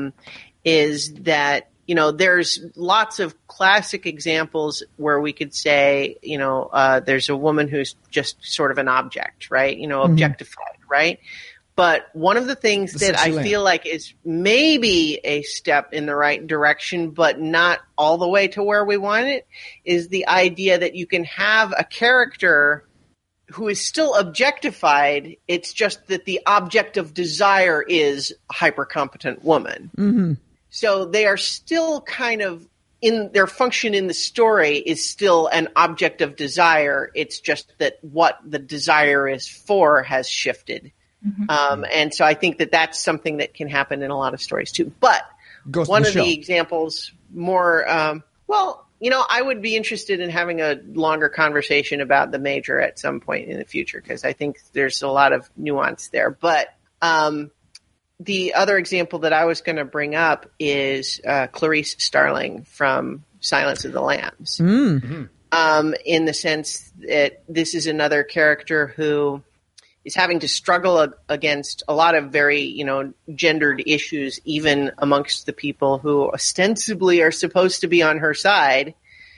is that, you know, there's lots of classic examples where we could say, you know, there's a woman who's just sort of an object, right? You know, objectified, right? But one of the things that I feel like is maybe a step in the right direction, but not all the way to where we want it, is the idea that you can have a character who is still objectified. It's just that the object of desire is a hyper-competent woman. Mm-hmm. So they are still kind of in their function in the story is still an object of desire. It's just that what the desire is for has shifted. And so I think that that's something that can happen in a lot of stories too. But one of the examples more, well, you know, I would be interested in having a longer conversation about The Major at some point in the future, because I think there's a lot of nuance there. But the other example that I was going to bring up is Clarice Starling from Silence of the Lambs. In the sense that this is another character who is having to struggle against a lot of very, you know, gendered issues, even amongst the people who ostensibly are supposed to be on her side.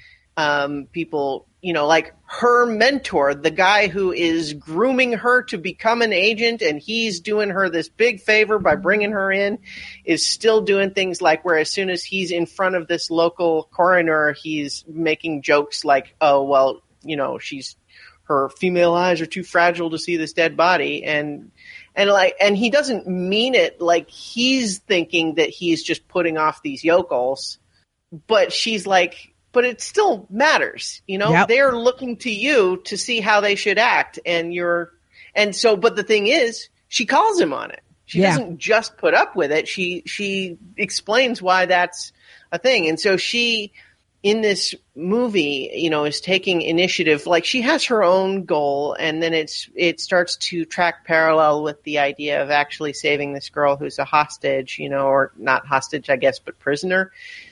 People, you know, like her mentor, the guy who is grooming her to become an agent, and he's doing her this big favor by bringing her in, is still doing things like where as soon as he's in front of this local coroner, he's making jokes like, oh, well, you know, her female eyes are too fragile to see this dead body. And he doesn't mean it like he's thinking that he's just putting off these yokels, but she's like, but it still matters, you know. Yep. They're looking to you to see how they should act, but the thing is, she calls him on it. She doesn't just put up with it. She explains why that's a thing. And so she, in this movie, you know, is taking initiative. Like, she has her own goal, and then it starts to track parallel with the idea of actually saving this girl who's a hostage, you know, or not hostage, I guess, but prisoner.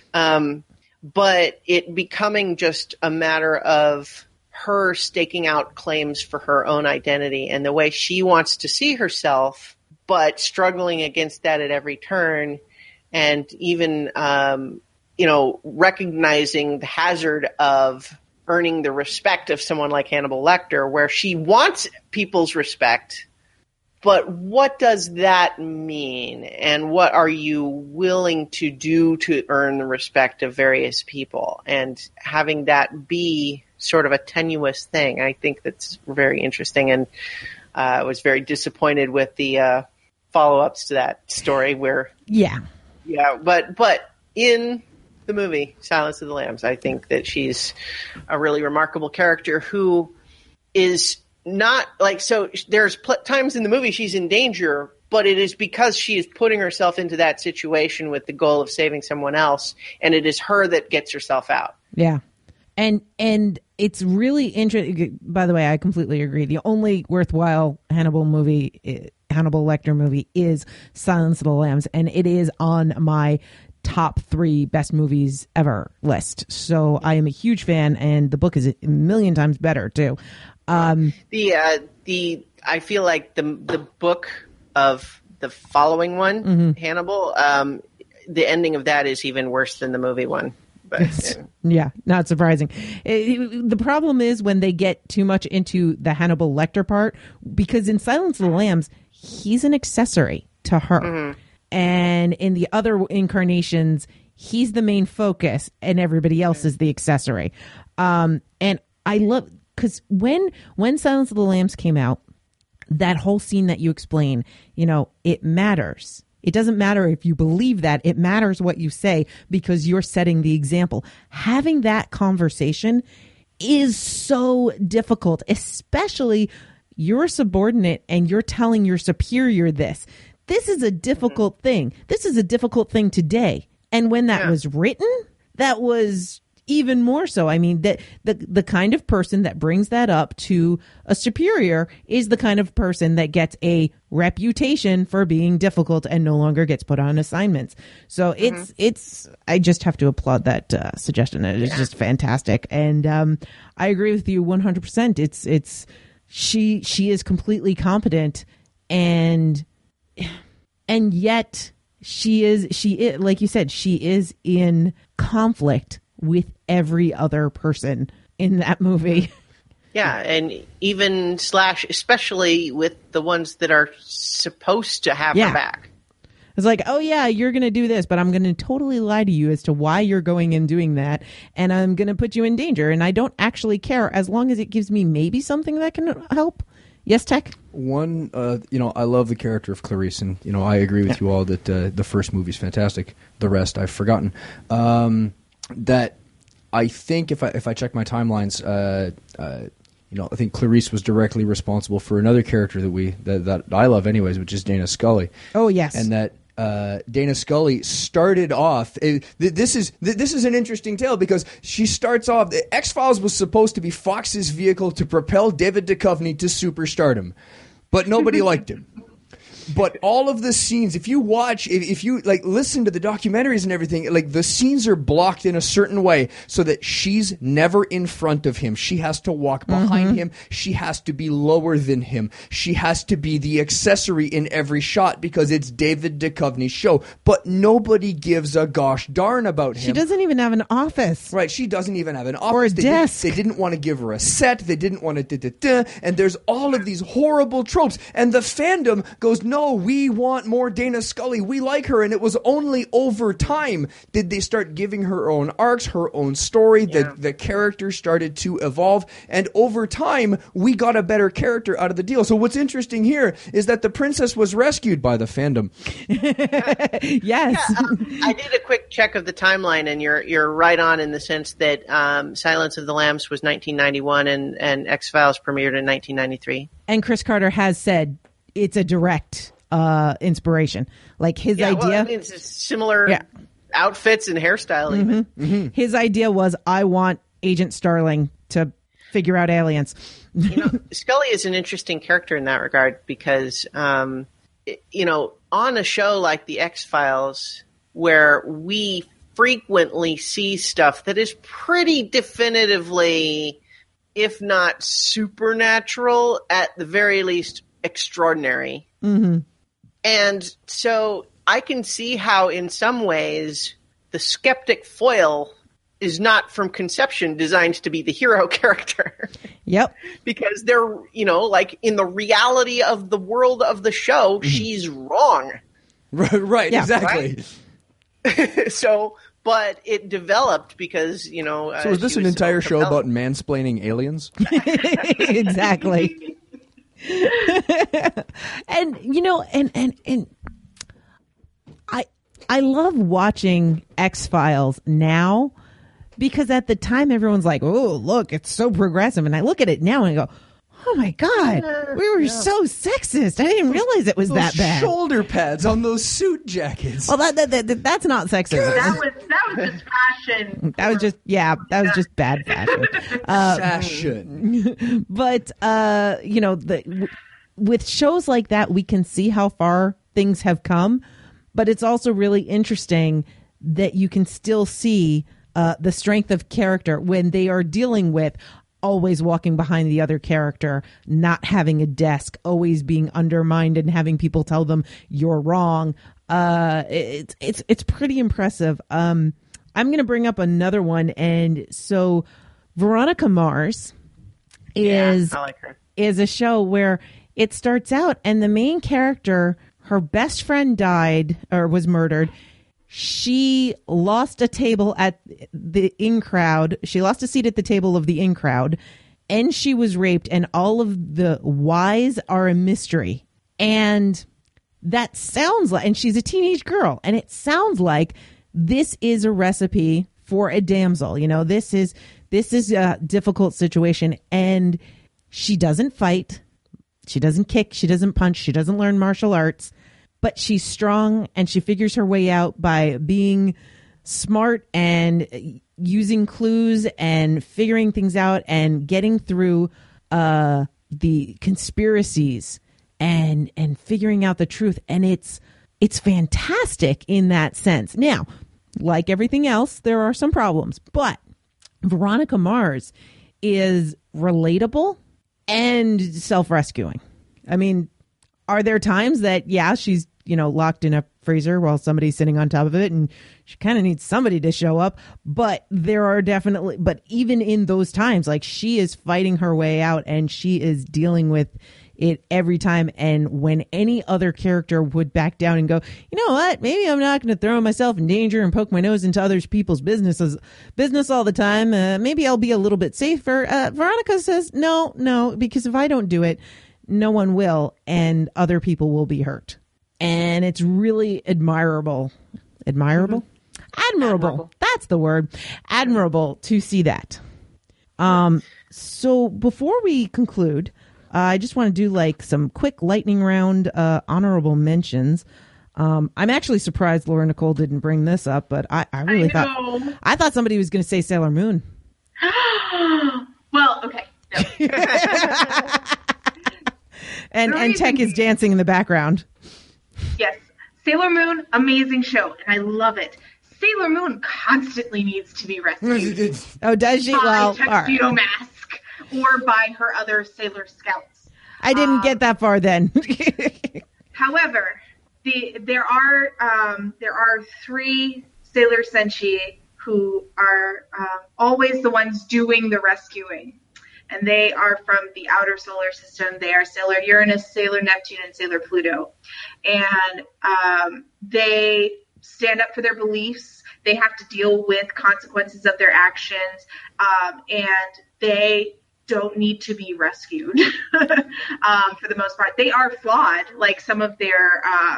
But it becoming just a matter of her staking out claims for her own identity and the way she wants to see herself, but struggling against that at every turn, and even you know, recognizing the hazard of earning the respect of someone like Hannibal Lecter, where she wants people's respect, but what does that mean? And what are you willing to do to earn the respect of various people? And having that be sort of a tenuous thing, I think that's very interesting. And I was very disappointed with the follow-ups to that story where... Yeah, but in the movie Silence of the Lambs, I think that she's a really remarkable character who is not like, so there's times in the movie she's in danger, but it is because she is putting herself into that situation with the goal of saving someone else, and it is her that gets herself out. Yeah. And it's really interesting. By the way, I completely agree. The only worthwhile Hannibal Lecter movie is Silence of the Lambs, and it is on my top 3 best movies ever list. So I am a huge fan, and the book is a million times better too. I feel like the book of the following one, Hannibal, the ending of that is even worse than the movie one. But, yeah, not surprising. The problem is when they get too much into the Hannibal Lecter part, because in Silence of the Lambs, he's an accessory to her. And in the other incarnations, he's the main focus and everybody else is the accessory. And I love, because when Silence of the Lambs came out, that whole scene that you explain, it matters. It doesn't matter if you believe that. It matters what you say because you're setting the example. Having that conversation is so difficult, especially you're a subordinate and you're telling your superior this. This is a difficult thing. This is a difficult thing today. And when that was written, that was even more so. I mean, that the kind of person that brings that up to a superior is the kind of person that gets a reputation for being difficult and no longer gets put on assignments. So it's I just have to applaud that suggestion. It's just fantastic. And I agree with you 100%. It's she is completely competent, and yet she is like you said, she is in conflict with every other person in that movie. Yeah, and even especially with the ones that are supposed to have her back. It's like, oh yeah, you're going to do this, but I'm going to totally lie to you as to why you're going and doing that, and I'm going to put you in danger, and I don't actually care as long as it gives me maybe something that can help. Yes, Tech? One, I love the character of Clarice, and, I agree with you all that the first movie's fantastic. The rest I've forgotten. That I think if I check my timelines, I think Clarice was directly responsible for another character that I love anyways, which is Dana Scully. Oh, yes. And that Dana Scully started off. This is an interesting tale because she starts off. The X-Files was supposed to be Fox's vehicle to propel David Duchovny to superstardom, but nobody liked him. But all of the scenes, if you watch, if you listen to the documentaries and everything, the scenes are blocked in a certain way so that she's never in front of him. She has to walk behind him. She has to be lower than him. She has to be the accessory in every shot because it's David Duchovny's show. But nobody gives a gosh darn about him. She doesn't even have an office. Right, she doesn't even have an office. Or a desk. They didn't want to give her a set. They didn't want to and there's all of these horrible tropes. And the fandom goes, no, we want more Dana Scully. We like her. And it was only over time did they start giving her own arcs, her own story. Yeah. The character started to evolve. And over time, we got a better character out of the deal. So what's interesting here is that the princess was rescued by the fandom. Yes. Yeah, I did a quick check of the timeline, and you're right on in the sense that Silence of the Lambs was 1991 and X-Files premiered in 1993. And Chris Carter has said it's a direct inspiration. Like his idea. Well, it's similar outfits and hairstyle. Even. His idea was, I want Agent Starling to figure out aliens. Scully is an interesting character in that regard because, on a show like the X-Files, where we frequently see stuff that is pretty definitively, if not supernatural, at the very least extraordinary. And so I can see how in some ways the skeptic foil is not from conception designed to be the hero character. Yep. Because they're, in the reality of the world of the show, she's wrong. Right, yeah, exactly. Right? But it developed because, So is this an entire show about mansplaining aliens? Exactly. And I love watching X-Files now because at the time everyone's like, oh, look, it's so progressive. And I look at it now and I go, oh my God, we were so sexist. I didn't realize it was that bad. Shoulder pads on those suit jackets. Well, that's not sexism. That was just fashion. That was just bad fashion. Fashion. But with shows like that, we can see how far things have come. But it's also really interesting that you can still see the strength of character when they are dealing with always walking behind the other character, not having a desk, always being undermined and having people tell them you're wrong. It's pretty impressive. I'm going to bring up another one. And so Veronica Mars is, I like her. is a show where it starts out and the main character, her best friend died or was murdered. She lost a table at the in crowd. She lost a seat at the table of the in crowd, and she was raped, and all of the whys are a mystery. And that sounds like, and she's a teenage girl, and it sounds like this is a recipe for a damsel. You know, this is a difficult situation, and she doesn't fight. She doesn't kick. She doesn't punch. She doesn't learn martial arts. But she's strong, and she figures her way out by being smart and using clues and figuring things out and getting through the conspiracies and figuring out the truth. And it's fantastic in that sense. Now, like everything else, there are some problems, but Veronica Mars is relatable and self-rescuing. I mean, are there times that, yeah, she's, locked in a freezer while somebody's sitting on top of it and she kind of needs somebody to show up, but even in those times, like, she is fighting her way out and she is dealing with it every time. And when any other character would back down and go, you know what, maybe I'm not going to throw myself in danger and poke my nose into other people's business all the time. Maybe I'll be a little bit safer. Veronica says, no, because if I don't do it, no one will, and other people will be hurt. And it's really admirable. Admirable? Admirable. That's the word. Admirable to see that. So before we conclude, I just want to do like some quick lightning round honorable mentions. I'm actually surprised Laura Nicole didn't bring this up, but I really thought somebody was going to say Sailor Moon. Well, okay. No. and Tech is dancing in the background. Yes. Sailor Moon, amazing show, and I love it. Sailor Moon constantly needs to be rescued. Oh, does she? By Tuxedo Mask or by her other Sailor Scouts. I didn't get that far then. However, there are 3 Sailor Senshi who are always the ones doing the rescuing. And they are from the outer solar system. They are Sailor Uranus, Sailor Neptune, and Sailor Pluto. And they stand up for their beliefs. They have to deal with consequences of their actions. And they don't need to be rescued for the most part. They are flawed. Like some of their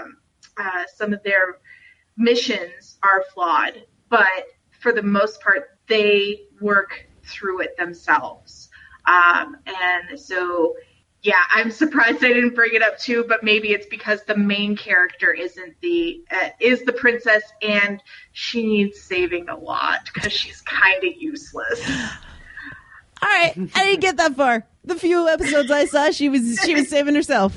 missions are flawed. But for the most part, they work through it themselves. And so, yeah, I'm surprised I didn't bring it up too, but maybe it's because the main character is the princess, and she needs saving a lot because she's kind of useless. All right, I didn't get that far. The few episodes I saw, she was saving herself.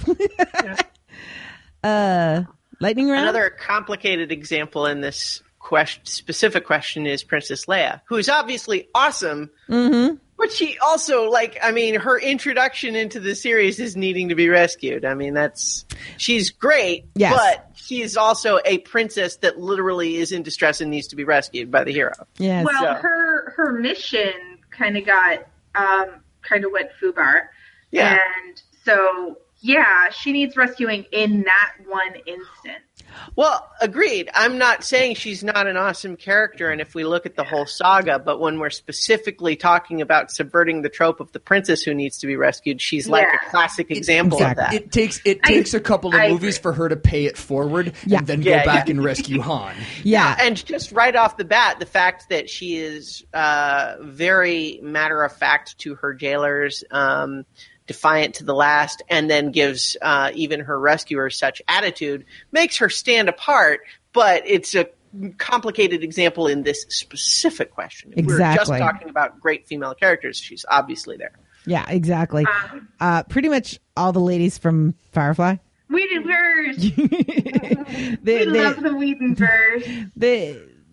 Lightning round. Another complicated example in this specific question is Princess Leia, who is obviously awesome. Mm-hmm. But she also, her introduction into the series is needing to be rescued. I mean, she's great, yes. But she is also a princess that literally is in distress and needs to be rescued by the hero. Yes. Well, her mission kind of went foobar. Yeah. And so, yeah, she needs rescuing in that one instant. Well, agreed. I'm not saying she's not an awesome character, and if we look at the whole saga, but when we're specifically talking about subverting the trope of the princess who needs to be rescued, she's like a classic example of that. It takes a couple of movies for her to pay it forward and then go back and rescue Han. Yeah, and just right off the bat, the fact that she is very matter-of-fact to her jailers, defiant to the last, and then gives even her rescuers such attitude, makes her stand apart, but it's a complicated example in this specific question. If we're just talking about great female characters, she's obviously there. Yeah, exactly. Pretty much all the ladies from Firefly. Whedonverse! We love the Whedonverse.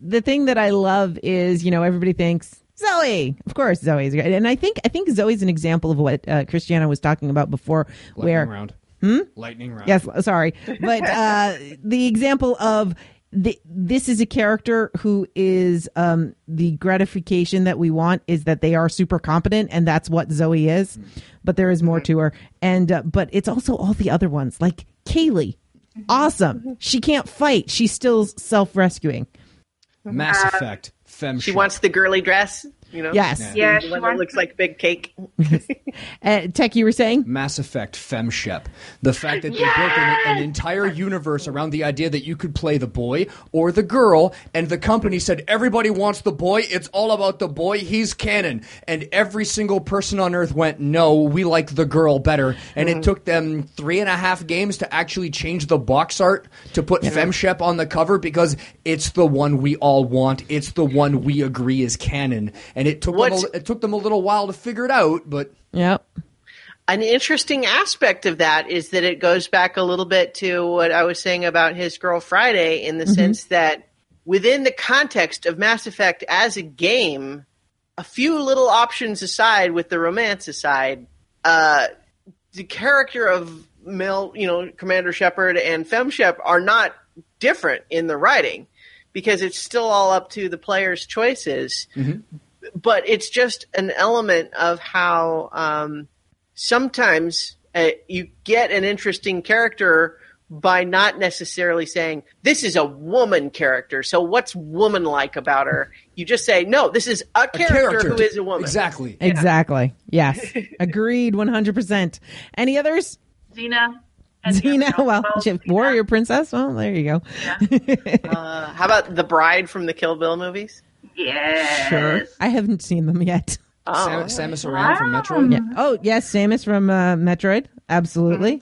the thing that I love is, everybody thinks Zoe. Of course, Zoe's great. And I think Zoe's an example of what Christiana was talking about before. Lightning round. Lightning round. Yes, sorry. But the example of this is a character who is the gratification that we want is that they are super competent, and that's what Zoe is. But there is more to her. And but it's also all the other ones, like Kaylee. Awesome. She can't fight. She's still self-rescuing. Mass Effect. She wants the girly dress. Yes. Yeah, The one that looks like big cake. Tech, you were saying? Mass Effect FemShep. The fact that they built an entire universe around the idea that you could play the boy or the girl, and the company said, everybody wants the boy, it's all about the boy, he's canon. And every single person on Earth went, no, we like the girl better. And it took them 3.5 games to actually change the box art to put FemShep on the cover because it's the one we all want. It's the one we agree is canon. And it took them a little while to figure it out, but Yep. An interesting aspect of that is that it goes back a little bit to what I was saying about His Girl Friday, in the sense that within the context of Mass Effect as a game, a few little options aside, with the romance aside, the character of male, Commander Shepard and FemShep are not different in the writing, because it's still all up to the player's choices. But it's just an element of how sometimes you get an interesting character by not necessarily saying, this is a woman character, so what's woman-like about her? You just say, no, this is a character who is a woman. Exactly. Yeah. Exactly. Yes. Agreed 100%. Any others? Xena. Well, warrior princess. Well, there you go. Yeah. How about the bride from the Kill Bill movies? Yes. Sure. I haven't seen them yet. Samus Aran from Metroid. Yeah. Oh, yes, Samus from Metroid. Absolutely.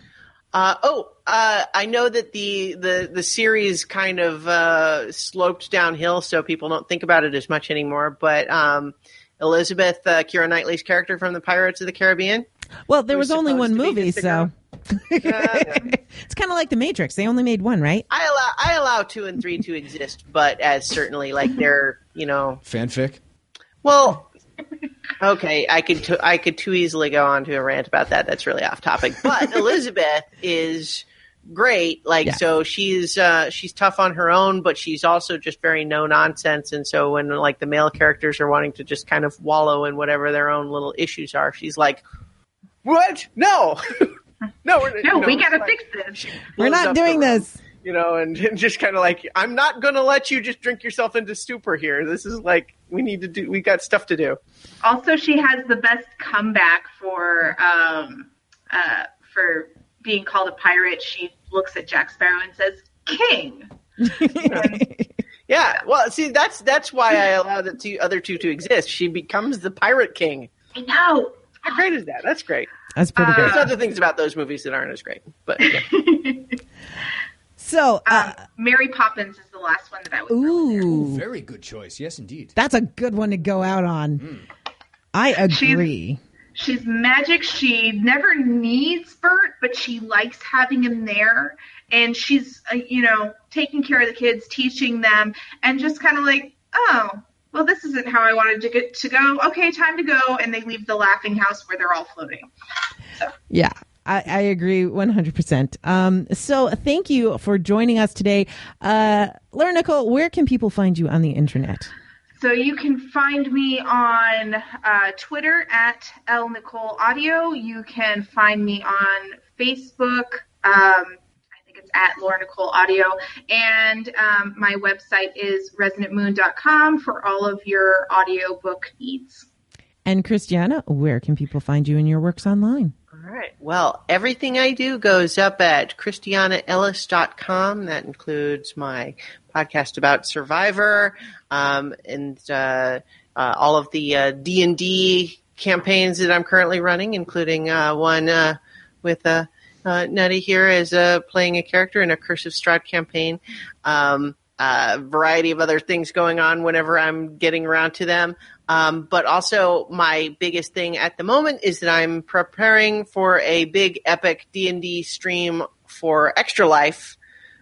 I know that the series kind of sloped downhill, so people don't think about it as much anymore. But Elizabeth, Keira Knightley's character from the Pirates of the Caribbean. Well, there was only one movie, so it's kind of like The Matrix. They only made one, right? I allow 2 and 3 to exist, but as certainly like they're fanfic. Well, okay, I could too easily go on to a rant about that. That's really off topic. But Elizabeth is great. So she's tough on her own, but she's also just very no nonsense. And so when like the male characters are wanting to just kind of wallow in whatever their own little issues are, she's like, "What? No, no, we gotta fix this. We're not doing this." And just kind of like, I'm not going to let you just drink yourself into stupor here. This is like, we got stuff to do. Also, she has the best comeback for being called a pirate. She looks at Jack Sparrow and says, "King." Yeah. Well, see, that's why I allow the other two to exist. She becomes the pirate king. I know. How great is that? That's great. That's pretty great. There's other things about those movies that aren't as great, but yeah. So, Mary Poppins is the last one that I would ooh, very good choice. Yes, indeed. That's a good one to go out on. I agree. She's magic. She never needs Bert, but she likes having him there. And she's, taking care of the kids, teaching them, and just kind of like, oh, well, this isn't how I wanted to go. Okay, time to go. And they leave the laughing house where they're all floating. So. Yeah. I agree 100%. So thank you for joining us today. Laura Nicole, where can people find you on the internet? So you can find me on Twitter at @LNicoleAudio. You can find me on Facebook. I think it's at Laura Nicole Audio. And my website is resonantmoon.com for all of your audiobook needs. And Christiana, where can people find you and your works online? All right. Well, everything I do goes up at ChristianaEllis.com. That includes my podcast about Survivor, and all of the D&D campaigns that I'm currently running, including one with Nutty here as playing a character in a Curse of Strahd campaign. A variety of other things going on whenever I'm getting around to them. But also my biggest thing at the moment is that I'm preparing for a big epic D&D stream for Extra Life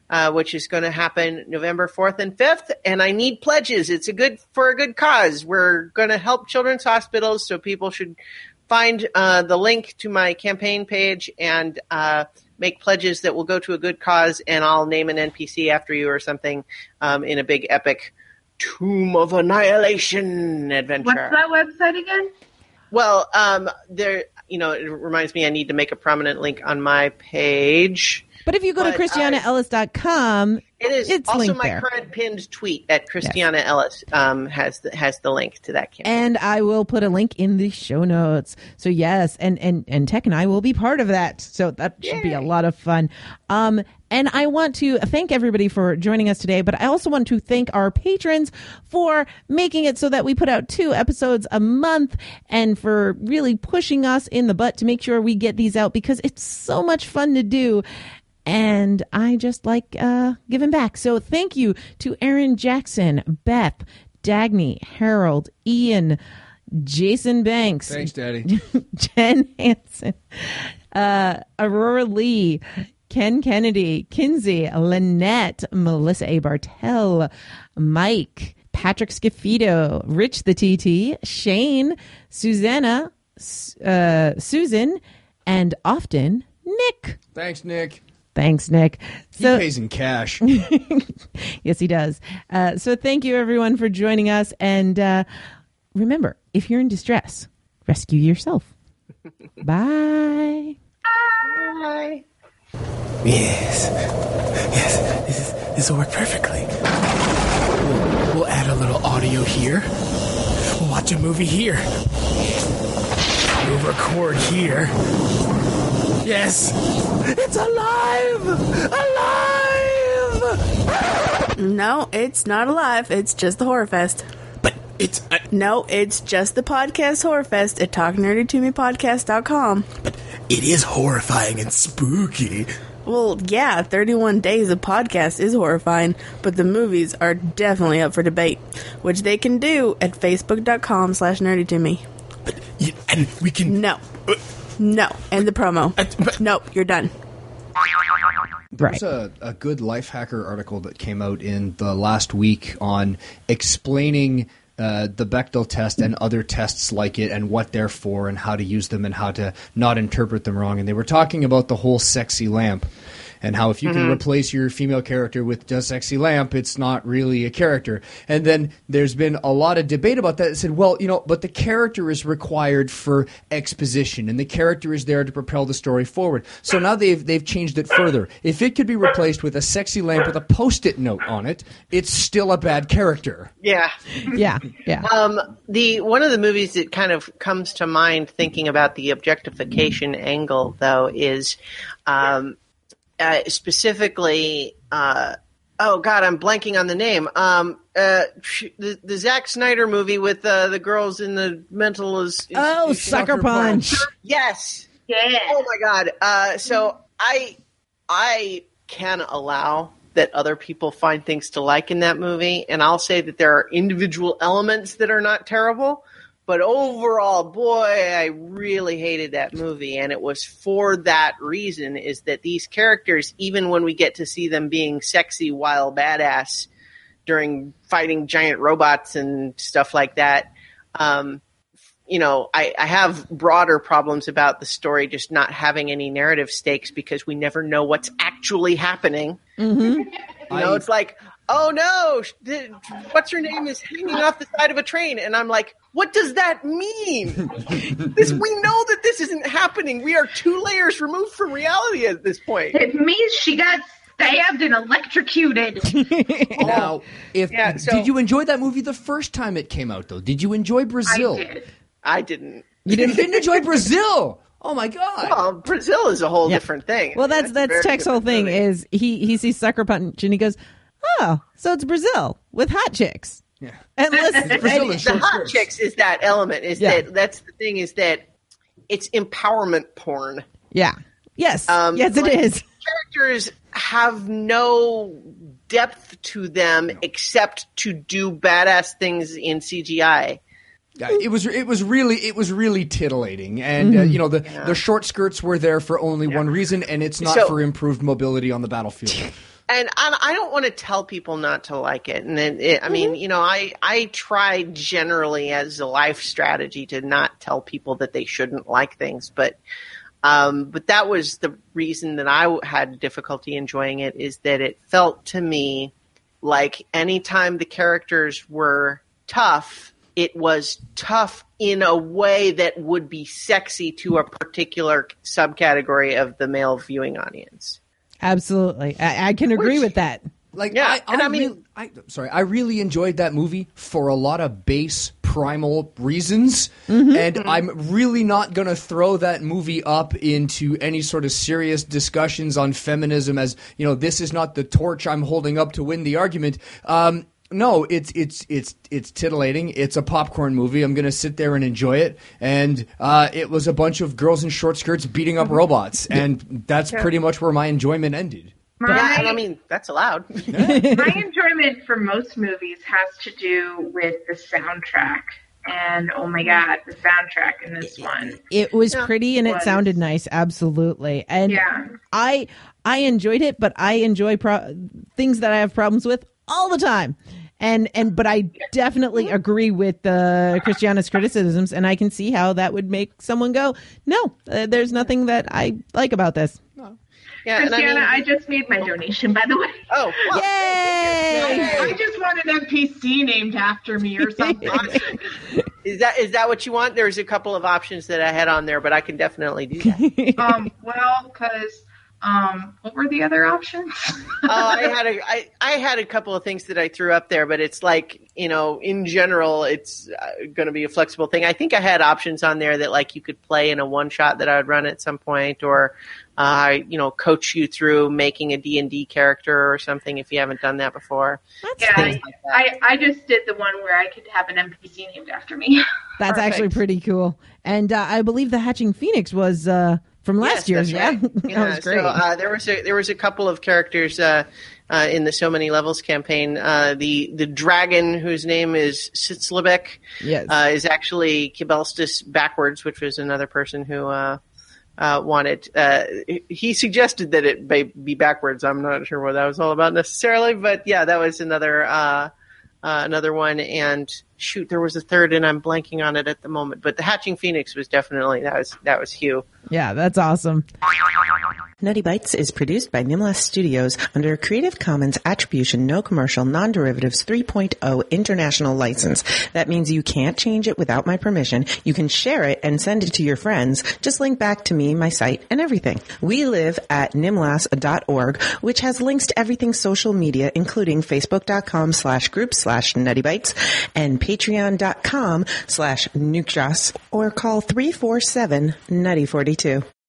which is going to happen November 4th and 5th. And I need pledges. It's for a good cause. We're going to help children's hospitals, so people should find the link to my campaign page and make pledges that will go to a good cause, and I'll name an NPC after you or something in a big epic Tomb of Annihilation adventure. What's that website again? Well, it reminds me I need to make a prominent link on my page. But if you go to ChristianaEllis.com, it's also linked my there. current pinned tweet at Christiana Ellis has the link to that campaign. And I will put a link in the show notes. So yes, and Tech and I will be part of that. So that should be a lot of fun. And I want to thank everybody for joining us today, but I also want to thank our patrons for making it so that we put out 2 episodes a month, and for really pushing us in the butt to make sure we get these out, because it's so much fun to do. And I just like giving back. So thank you to Aaron Jackson, Beth, Dagny, Harold, Ian, Jason Banks. Thanks, Daddy. Jen Hansen, Aurora Lee, Ken Kennedy, Kinsey, Lynette, Melissa A. Bartell, Mike, Patrick Scafito, Rich the TT, Shane, Susanna, Susan, and often Nick. Thanks, Nick. Thanks, Nick. He pays in cash. Yes, he does. So thank you, everyone, for joining us. And remember, if you're in distress, rescue yourself. Bye. Bye. Yes, this will work perfectly. We'll add a little audio here. We'll watch a movie here. We'll record here. Yes, it's alive! Alive! No, it's not alive. It's just the Horror Fest. But it's... No, it's just the podcast Horror Fest at TalkNerdyToMePodcast.com. But it is horrifying and spooky. Well, yeah, 31 days of podcast is horrifying, but the movies are definitely up for debate, which they can do at Facebook.com/NerdyToMe. But, and we can... No. No. End the promo. Nope, you're done. There's a good life hacker article that came out in the last week on explaining the Bechdel test and other tests like it and what they're for and how to use them and how to not interpret them wrong. And they were talking about the whole sexy lamp and how if you can replace your female character with a sexy lamp, it's not really a character. And then there's been a lot of debate about that. It said, well, but the character is required for exposition, and the character is there to propel the story forward. So now they've changed it further. If it could be replaced with a sexy lamp with a Post-it note on it, it's still a bad character. Yeah. Yeah. One of the movies that kind of comes to mind thinking about the objectification angle, though, is specifically, oh God, I'm blanking on the name. The Zack Snyder movie with the girls in the mental Sucker Punch. Yes. Yeah. Oh my God. So I can allow that other people find things to like in that movie, and I'll say that there are individual elements that are not terrible. But overall, boy, I really hated that movie, and it was for that reason, is that these characters, even when we get to see them being sexy while badass during fighting giant robots and stuff like that, I have broader problems about the story just not having any narrative stakes because we never know what's actually happening. Mm-hmm. It's like, oh no, what's her name is hanging off the side of a train, and I'm like, what does that mean? We know that this isn't happening. We are 2 layers removed from reality at this point. It means she got stabbed and electrocuted. Now, did you enjoy that movie the first time it came out, though? Did you enjoy Brazil? I didn't. You didn't enjoy Brazil? Oh my God! Well, Brazil is a whole different thing. Well, that's Tech's whole thing is he sees Sucker Punch and he goes, oh, so it's Brazil with hot chicks. Yeah. And listen, the hot chicks is that element. That's the thing, is that it's empowerment porn. Yeah. Yes. Yes, it is. Characters have no depth to them except to do badass things in CGI. It was really titillating, and the short skirts were there for only one reason, and it's not for improved mobility on the battlefield. And I don't want to tell people not to like it. And I mean, you know, I try generally as a life strategy to not tell people that they shouldn't like things. But that was the reason that I had difficulty enjoying it, is that it felt to me like anytime the characters were tough, it was tough in a way that would be sexy to a particular subcategory of the male viewing audience. Absolutely. I can agree with that. Like, Yeah, I really enjoyed that movie for a lot of base primal reasons, and I'm really not going to throw that movie up into any sort of serious discussions on feminism as, you know, this is not the torch I'm holding up to win the argument. No, it's titillating. It's a popcorn movie. I'm going to sit there and enjoy it. And it was a bunch of girls in short skirts beating up robots, and that's pretty much where my enjoyment ended. Yeah, and I mean, that's allowed. My enjoyment for most movies has to do with the soundtrack. And oh my God, the soundtrack in this one. It was pretty and it sounded nice. Absolutely. And I enjoyed it, but I enjoy things that I have problems with all the time. But I definitely agree with Christiana's criticisms, and I can see how that would make someone go, no, there's nothing that I like about this. Yeah, Christiana, I just made my donation, by the way. Oh, well, yay! I just want an NPC named after me or something. Is that what you want? There's a couple of options that I had on there, but I can definitely do that. Because what were the other options? I had a couple of things that I threw up there, but it's like, you know, in general, it's going to be a flexible thing. I think I had options on there that, like, you could play in a one shot that I would run at some point, or you know, coach you through making a D&D character or something if you haven't done that before. I just did the one where I could have an NPC named after me. That's actually pretty cool. And I believe the Hatching Phoenix was from last year's. Right. That was great. So, there was a couple of characters in the So Many Levels campaign. The dragon, whose name is Sitzlebek, is actually Kibelstis backwards, which was another person who wanted. He suggested that it be backwards. I'm not sure what that was all about necessarily, but yeah, that was another one. And shoot, there was a third, and I'm blanking on it at the moment. But the Hatching Phoenix was definitely that was Hugh. Yeah, that's awesome. Nutty Bites is produced by Nimlas Studios under a Creative Commons Attribution No Commercial Non-Derivatives 3.0 International License. That means you can't change it without my permission. You can share it and send it to your friends. Just link back to me, my site, and everything. We live at nimlas.org, which has links to everything social media, including facebook.com/group/nuttybites and patreon.com/nukejoss, or call 347-NUTTY42.